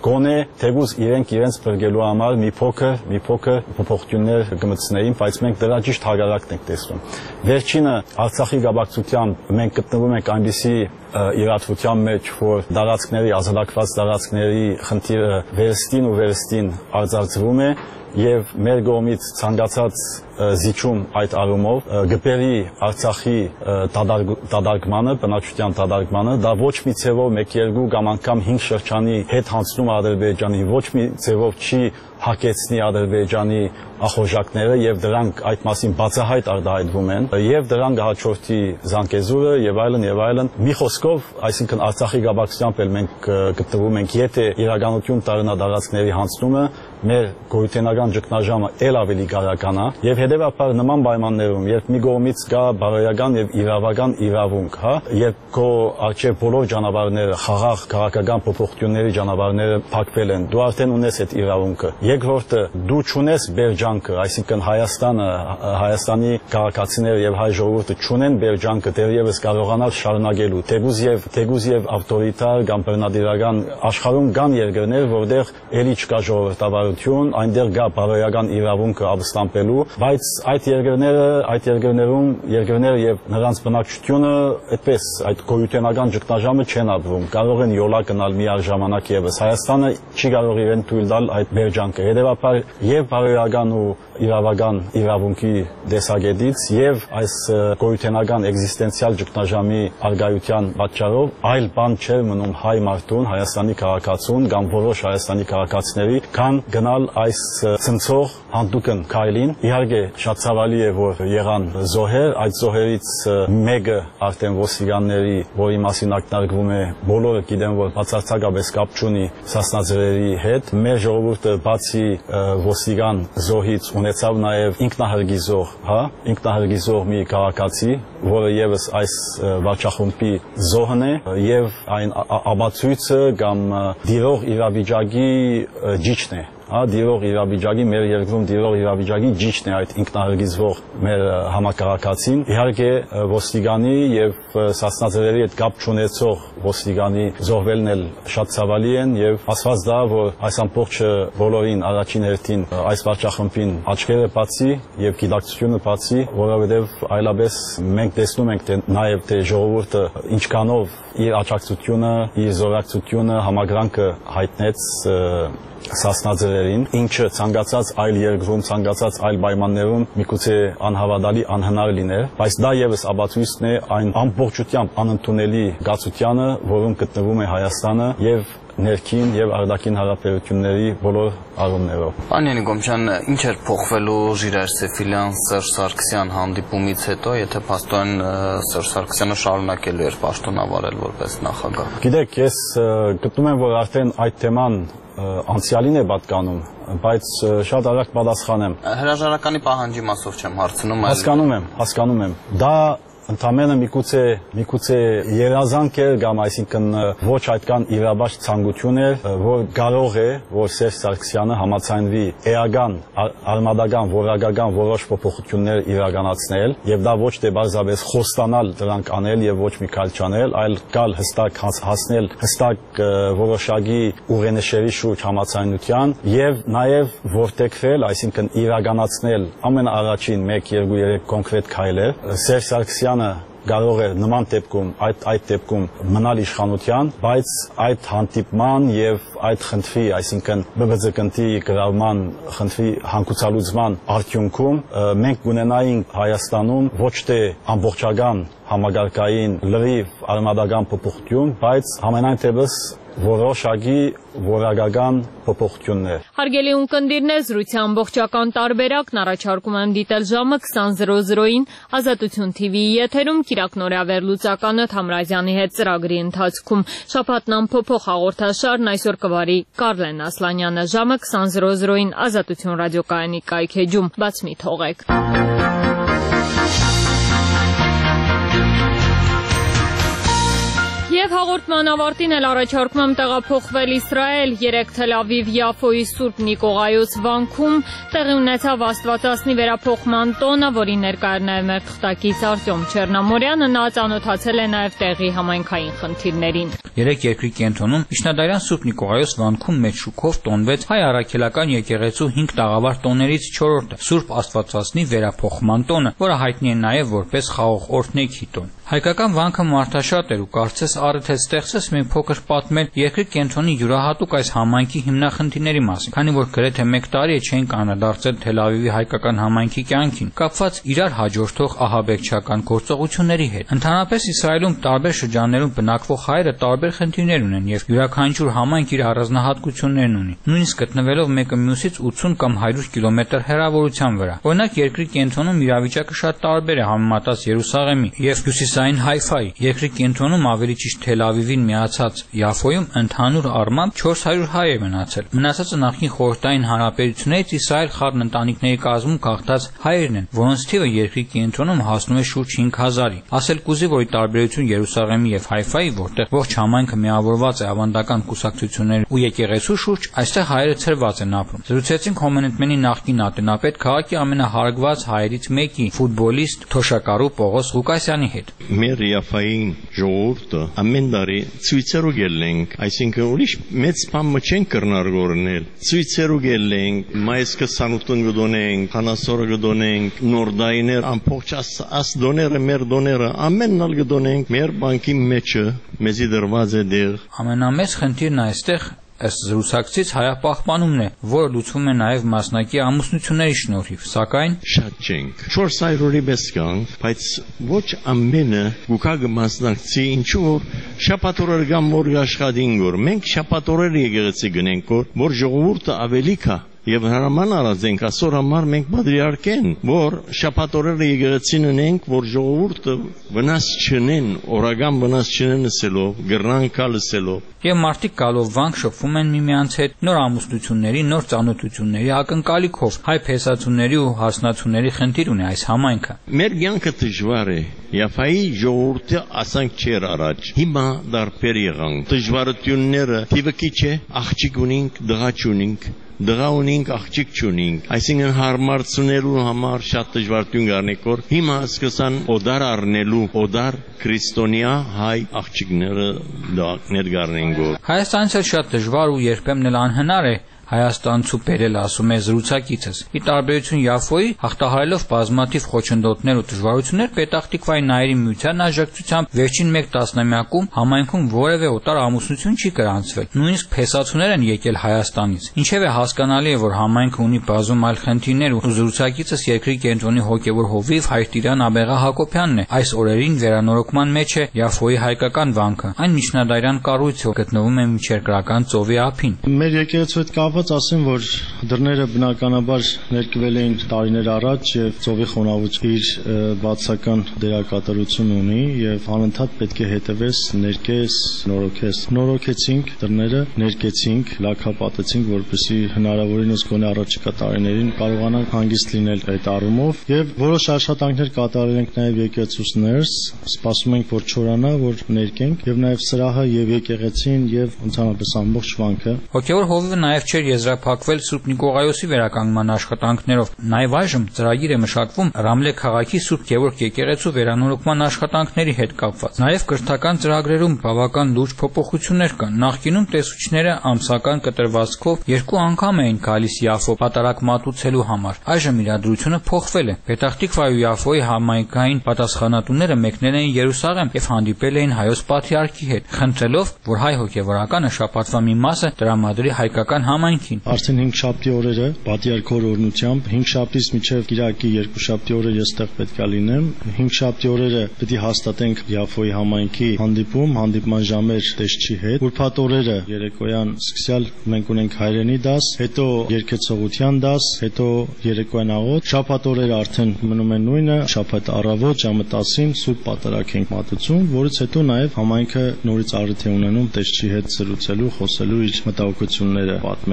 գոնե թեկուզ իրենք իրենց բրգելու համար մի փոքր մի փոքր փոփոխություններ կմտցնեին, բայց մենք դրա ճիշտ հակառակն ենք տեսնում։ Վերջինը Արցախի գաբակցությամբ մենք գտնվում ենք այնպիսի իրատվության մեջ, որ տարածքների ազատված տարածքների խնդիրը վերստին ու վերստին արձարծվում է եւ մեր կողմից ցանկացած զիջում այդ առումով գբերի Արցախի դադարկմանը, բնակչության դադարկմանը, դա ոչ մի ձևով մեկ երկու կամ անգամ հինգ շրջանի հետ հանձնում Ադրբեջանի, ոչ մի ձևով չի հակեցնի Ադրբեջանի ախորժակները եւ դրանք այդ մասին բացահայտ արտահայտվում են եւ դրան կհաջորդի Զանգեզուրը եւ այլն եւ այլն։ Մի խոսքով, այսինքն Արցախի գաբակցությամբ էլ մենք գտնվում ենք, եթե իրականություն տարնա տարածքների հանձնումը, մեր գոյութենական ճգնաժամը ել ավելի կարականա եւ հետեւաբար նման պայմաններում, երբ մի կողմից կա բարոյական եւ իրավական իրավունք, հա, երբ քո արժե բոլոր ճանապարհները, խաղաղ քաղաքական փոփոխությունների ճանապարհները փակվել են, դու արդեն ունես այդ իրավունքը։ Երկրորդը, դու չունես բերջանքը, այսինքն Հայաստանը, Հայաստանի քաղաքացիները եւ հայ ժողովուրդը չունեն բերջանքը դեռևս կարողանալ շարունակելու։ Թեկուզ եւ թեկուզ եւ ավտորիտար կամ բռնադիրական աշխարհում կան երկրներ, որտեղ ելի չկա ժողովրդավարություն, այնտեղ կա բարոյական իրավունքը ապստամբելու, բայց այդ երկրները, այդ երկրներում երկրները եւ նրանց բնակչությունը այդպես այդ գոյութենական ճգնաժամը չեն ապրում, կարող են յոլա գնալ միաժամանակ եւս։ Հայաստանը չի կարող իրեն թույլ տալ այդ բերջանքը։ Հետևաբար եւ բարոյական ու իրավական իրավունքի դեսագետից եւ այս գոյութենական էգզիստենցիալ ճգնաժամի արգայության պատճառով այլ բան չէ մնում հայ մարդուն, Հայաստանի քաղաքացուն կամ որոշ Հայաստանի քաղաքացիների, քան գնալ այս ցնցող հանդուկն քայլին։ Իհարկե շատ ցավալի է, որ եղան զոհեր, այդ զոհերից մեկը արդեն ոստիկանների, որի մասին ակնարկվում է, բոլորը գիտեն, որ բացարձակապես կապ չունի սասնաձրերի հետ։ Մեր ժողովուրդը բացի ոստիկան զոհից ունեցավ նաև ինքնահրգիզող, հա, ինքնահրգիզող մի քաղաքացի, որը եւս այս վարչախումբի զոհն է եւ այն ապացույցը կամ դիրող իրավիճակի ջիջն է։ Հա, դիրող իրավիճակի, մեր երկրում դիրող իրավիճակի ջիջն է այդ ինքնահրգիզվող մեր համակարգացին։ Իհարկե ոստիկանի եւ սասնաձրերի հետ կապ չունեցող ոստիկանի զոհվելն էլ շատ ցավալի են եւ ասված դա, որ այս ամբողջը բոլորին առաջին հերթին այս վարչախմբին աչքերը բացի եւ գիտակցությունը բացի, որովհետեւ այլապես մենք տեսնում ենք թե նաեւ թե ժողովուրդը ինչքանով իր աջակցությունը, իր զորակցությունը, համագրանքը հայտնեց սասնաձրերին, ինչը ցանկացած այլ երկրում, ցանկացած այլ պայմաններում միգուցե անհավատալի անհնար լիներ, բայց դա եւս ապացույցն է այն ամբողջությամբ անընդունելի գացությանը, որում գտնվում է Հայաստանը եւ ներքին եւ արտաքին հարաբերությունների բոլոր առումներով։ Պարոն Յանիկոմյան, ինչ էր փոխվելու Ժիրայր Սեֆիլյան Սերժ Սարգսյան հանդիպումից հետո, եթե փաստորեն Սերժ Սարգսյանը շարունակելու էր պաշտոնավարել որպես նախագահ։ Գիտեք, ես գտնում եմ, որ արդեն այդ թեման անցյալին է պատկանում, բայց շատ արագ պատասխանեմ։ Հրաժարականի պահանջի մասով չեմ հարցնում, այլ հասկանում եմ, հասկանում եմ։ Դա ընդամենը միգուցե միգուցե երազանք էր կամ այսինքն ոչ այդքան իրավաճ ցանկություն էր, որ կարող է, որ Սերժ Սարգսյանը համաձայնվի էական, արմատական, որակական որոշ փոփոխություններ իրականացնել եւ դա ոչ թե բարձրապես խոստանալ դրանք անել եւ ոչ մի քայլ չանել, այլ գալ հստակ հասնել հստակ որոշակի ուղենիշերի շուրջ համաձայնության եւ նաեւ որտեղվել, այսինքն իրականացնել ամենաառաջին մեկ, երկու, երեք կոնկրետ քայլեր։ Սերժ Սարգսյանը կարող է նման դեպքում այդ այդ դեպքում մնալ իշխանության, բայց այդ հանդիպման եւ այդ խնդրի, այսինքն B B Z կնտի գրավման խնդրի հանգուցալուծման արդյունքում մենք ունենայինք Հայաստանում ոչ թե ամբողջական համագարկային լրիվ արմատական փոփոխություն, բայց համենայն դեպս որոշակի որակական փոփոխություններ։ Հարգելի ունկնդիրներ, զրույցի ամբողջական տարբերակն առաջարկում եմ դիտել ժամը քսան զրո զրոին Ազատություն T V-ի եթերում Կիրակնորյա վերլուծականը Թամրազյանի հետ ծրագրի ընթացքում։ Շաբաթն ամփոփող հաղորդաշարն այսօր կվարի Կարլեն Ասլանյանը։ Ժամը քսան զրո զրոին Ազատություն ռադիոկայանի կայքեջում։ Բաց մի թողեք։ Եվ հաղորդման ավարտին էլ առաջարկում եմ տեղափոխվել Իսրայել։ Երեկ Թել Ավիվ Յաֆոյի Սուրբ Նիկողայոս վանքում տեղի ունեցավ Աստվածածնի վերափոխման տոնը, որի ներկա էր նաև մեր թղթակից Արտյոմ Չեռնամորյանը, նա ծանոթացել է նաև տեղի համայնքային խնդիրներին։ Երեկ երկրի կենտրոնում Միջնադարյան Սուրբ Նիկողայոս վանքում մեծ շուքով տոնվեց հայ առաքելական եկեղեցու հինգ տաղավար տոներից չորրորդը՝ Սուրբ Աստվածածնի վերափոխման տոնը, որը հայտնի է նաև որպես խաղող օրհնեքի տոն։ Հայկական վանքը մարդաշատ էր ու կարծես առիթ է ստեղծեց մի փոքր պատմել երկրի կենտրոնի յուրահատուկ այս համայնքի հիմնախնդիրների մասին, քանի որ գրեթե մեկ տարի է չենք անդրադարձել Թել Ավիվի հայկական համայնքի կյանքին, կապված իրար հաջորդող ահաբեկչական գործողությունների հետ։ Ընդհանրապես Իսրայելում տարբեր շրջաններում բնակվող հայերը տարբեր խնդիրներ ունեն եւ յուրաքանչյուր համայնք իր առանձնահատկություններն ունի, նույնիսկ գտնվելով մեկը մյուսից ութսուն կամ հարյուր կիլոմետր հեռավորության վրա։ Օրինակ երկրի կենտրոնում իրավիճակը շատ տարբեր է համեմատած Երուսաղեմի եւ հյուսիսային Հայֆայի։ Երկրի կենտրոնում, ավելի ճիշտ Թել Ավիվին միացած Յաֆոյում ընդհանուր առմամբ չորս հարյուր հայ է մնացել։ Մնացածը նախկին խորհրդային հանրապետություններից Իսրայել խառն ընտանիքների կազմում գաղթած հայերն են, որոնց թիվը երկրի կենտրոնում հասնում է շուրջ հինգ հազարի։ Ասել կուզի, որ ի տարբերություն Երուսաղեմի եւ Հայֆայի, որտեղ ողջ համայնքը միավորված է ավանդական կուսակցությունների ու եկեղեցու շուրջ, այստեղ հայերը ցրված են ապրում։ Զրուցեցինք Հոմենետմենի նախկին ատենապետ, քաղաքի ամենահարգված հայերից մեկի, ֆուտբոլիստ Թոշակարու Պողոս Ղուկասյանի հետ։ Մեր Յաֆային ժողովուրդը ամեն տարի ցույցերու գելենք, այսինքն ուրիշ մեծ բան չեն կրնարգորնել։ Ցույցերու գելենք, մայիս քսանութն գդոնենք, հանասորը գդոնենք, նորդայներ ամբողջ աս դոները մեր դոները ամենն ալ գդոնենք, մեր բանկի մեջը մեզի դրված է դեր։ Ամենամեծ խնդիրն այստեղ ըստ զրուցակցից հայապահպանումն է, որը լուծվում է նաև մասնակի ամուսնությունների շնորհիվ, սակայն շատ չենք։ չորս հարյուրի պես կանք, բայց ոչ ամենը գուկագը մասնակցի, ինչու որ շաբաթօրեր կամ որ աշխատին գոր։ Մենք շաբաթօրեր եկեղեցի գնենք, որ ժողովուրդը ավելի կա։ Եվ հրաման արածենք ասոր համար մենք պատրիարքեն, որ շաբաթօրերը եկեղեցին ունենք, որ ժողովուրդը վնաս չնեն, օրական վնաս չնեն լսելով, գրնանքա լսելով։ Եվ մարդիկ գալով վանք շփվում են միմյանց հետ նոր ամուսնությունների, նոր ծանոթությունների ակնկալիքով։ Հայ փեսացուների ու հասնացուների խնդիր ունի այս համայնքը։ Մեր կյանքը դժվար է։ Յաֆայի ժողովուրդը ասանք չեր առաջ։ Հիմա դարբեր եղանք։ Դժվարությունները թիվը քիչ է, աղջիկ ունենք, դղաչ ունենք։ Դղա ունենք, աղջիկ չունենք, այսինքն հարմարցնելու համար շատ դժվարություն կառնենք, որ հիմա սկսան օդար առնելու, օդար քրիստոնյա հայ աղջիկները ներգառնենք։ Հայաստանից էլ շատ դժվար ու երբեմն էլ անհնար է Հայաստանցու բերել, ասում է զրուցակիցս։ Ի տարբերություն Յաֆոյի, հաղթահարելով բազմաթիվ խոչընդոտներ ու դժվարություններ, Պետախտիկվայի նայերի միության աջակցությամբ վերջին մեկ տասնամյակում համայնքում որևէ օտար ամուսնություն չի գրանցվել։ Նույնիսկ փեսացուներ են եկել Հայաստանից։ Ինչևէ հասկանալի է, որ համայնքը ունի բազում այլ խնդիրներ ու զրուցակիցս երկրի կենտրոնի հոգևոր հովիվ Հայր Տիրան Աբեղա Հակոբյանն է։ Այս օրերին վերանորոգման մեջ է Յաֆոյի հայկական վանքը։ Այն միջնադարյան կառույց է, գտնվում է միջերկրական ծովի ափին։ Մեր եկեղեցու հետ կապված ասեմ, որ դռները բնականաբար ներկվել էին տարիներ առաջ եւ ծովի խոնավությունը իր բացական դերակատարություն ունի եւ անընդհատ պետք է հետևես, ներկես, նորոգես։ Նորոգեցինք դռները, ներկեցինք, լաքապատեցինք, որպեսզի հնարավորինս գոնե առաջիկա տարիներին կարողանանք հանգիստ լինել այդ առումով եւ որոշ աշխատանքներ կատարել ենք նաեւ եկեղեցուց ներս, սպասում ենք, որ չորանա, որ ներկենք եւ նաեւ սրահը եւ եկեղեցին եւ ընդհանրապես ամբողջ վանքը։ Հոգեոր հովիվը նաեւ չէր եզրափակվել Սուրբ Նիկողայոսի վերականգնման աշխատանքներով։ Նաև այժմ ծրագիր է մշակվում Ռամլե քաղաքի Սուրբ Գևորգ եկեղեցու վերանորոգման աշխատանքների հետ կապված։ Նաև կրթական ծրագրերում բավական լուրջ փոփոխություններ կան։ Նախկինում տեսուչները ամսական կտրվածքով երկու անգամ էին գալիս Յաֆո պատարակ մատուցելու համար։ Այժմ իրադրությունը փոխվել է։ Պետախտիկվայի ու Յաֆոյի համայնքային պատասխանատուները մեկնել էին Երուսաղեմ եւ հանդիպել էին հայոց պատրիարքի հետ, խնդրելով, որ հայ հոգևորականը շաբաթվա մի մասը տրամադրի հայկական համայնքին։ Արդեն հինգշաբթի օրերը պատիարքոր օրնությամբ հինգշաբթից մինչև Կիրակի երկուշաբթի օրը ես տեղ պետք է լինեմ։ Հինգշաբթի օրերը պետք է հաստատենք Յաֆոյի համայնքի հանդիպում, հանդիպման ժամեր տեսչի հետ։ Ուրբաթ օրերը երեկոյան սկսյալ մենք ունենք հայրենի դաս, հետո երգեցողության դաս, հետո երեկոյան աղոթ։ Շաբաթ օրերը արդեն մնում են նույնը, շաբաթ առավոտ ժամը տասին Սուրբ Պատարագ ենք մատուցում, որից հետո նաև համայնքը նորից առիթ է ունենում տեսչի հետ զրուցելու, խոսելու, իր մտահոգությունները պատմելու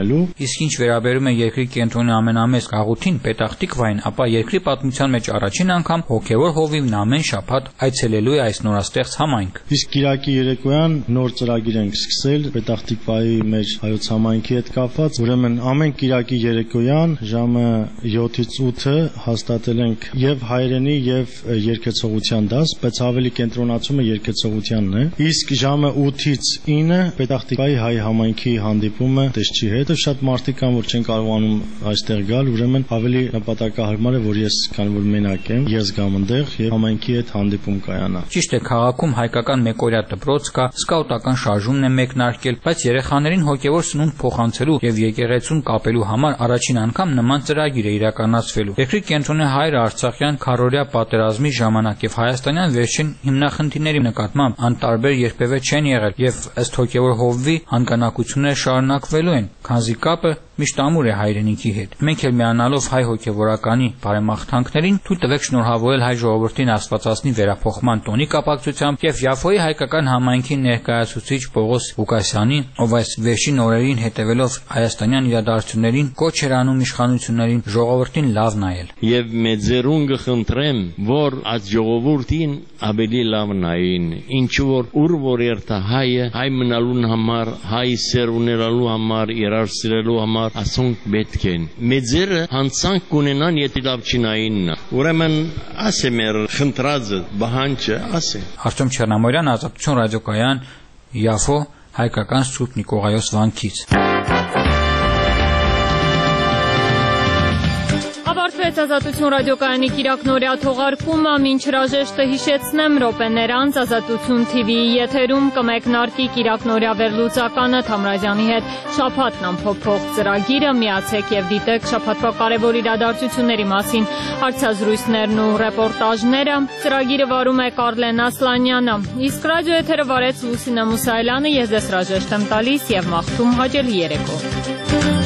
կատարվելու։ Իսկ ինչ վերաբերում է երկրի կենտրոնի ամենամեծ գաղութին Պետախտիկվային, ապա երկրի պատմության մեջ առաջին անգամ հոգևոր հովիվն ամեն շաբաթ այցելելու է այս նորաստեղծ համայնք։ Իսկ Կիրակի երեկոյան նոր ծրագիր ենք սկսել Պետախտիկվայի մեր հայոց համայնքի հետ կապված, ուրեմն ամեն Կիրակի երեկոյան ժամը յոթից ութը հաստատել ենք եւ հայերենի եւ երգեցողության դաս, բայց ավելի կենտրոնացումը երգեցողությանն է։ Իսկ ժամը ութից ինը Պետախտիկվայի հայ համայնքի հանդիպումը տեսչի հետ, շատ մարդիկ կան, որ չեն կարողանում այստեղ գալ, ուրեմն ավելի նպատակահարմար է, որ ես քանի որ մենակ եմ, ես գամ այնտեղ եւ համայնքի հետ հանդիպում կայանա։ Ճիշտ է, քաղաքում հայկական մեկօրյա դպրոց կա, սկաուտական շարժումն է մեկնարկել, բայց երեխաներին հոգևոր սնունդ փոխանցելու եւ եկեղեցուն կապելու համար առաջին անգամ նման ծրագիր է իրականացվելու։ Երկրի կենտրոնի հայրը Արցախյան քարորյա պատերազմի ժամանակ եւ հայաստանյան վերջին հիմնախնդիրների նկատմամբ անտարբեր երբևէ չեն եղել եւ ըստ հոգևոր հովվի հանգանակությունները շարունակվելու են, քանզի կապը միշտ ամուր է հայրենիքի հետ։ Մենք էլ միանալով հայ հոգևորականի բարեմաղթանքներին թույլ տվեք շնորհավորել հայ ժողովրդին Աստվածածնի վերափոխման տոնի կապակցությամբ եւ Յաֆոյի հայկական համայնքի ներկայացուցիչ Պողոս Ղուկասյանի, ով այս վերջին օրերին հետևելով հայաստանյան իրադարձություններին կոչ էր անում իշխանություններին ժողովրդին լավ նայել։ Եվ մեծերուն կխնդրեմ, որ այդ ժողովրդին ավելի լավ նային, ինչ որ ուր որ երթա հայը, հայ մնալուն համար, հայ սեր ունենալու համար, իրար սիրելու համար ասոնք պետք են։ Մեծերը հանցանք կունենան, եթե լավ չնայինն։ Ուրեմն ասե մեր խնդրածը, բանջը ասե։ Արտեմ Չեռնամորյան, Ազատություն ռադիոկայան, Յաֆո, հայկական Սուրբ Նիկողայոս վանքից։ Ավարտվեց Ազատություն ռադիոկայանի կիրակնօրյա թողարկումը, մինչ հրաժեշտը հիշեցնեմ րոպեներ անց Ազատություն թիվիի եթերում կմեկնարկի կիրակնօրյա վերլուծականը Թամրազյանի հետ շաբաթն ամփոփող ծրագիրը, միացեք եւ դիտեք շաբաթվա կարևոր իրադարձությունների մասին հարցազրույցներն ու ռեպորտաժները։ Ծրագիրը վարում է Կարլեն Ասլանյանը, իսկ ռադիո եթերը վարեց Լուսինե Մուսայելյանը, ես ձեզ հրաժեշտ եմ տալիս եւ մաղթում հաճելի երեկո։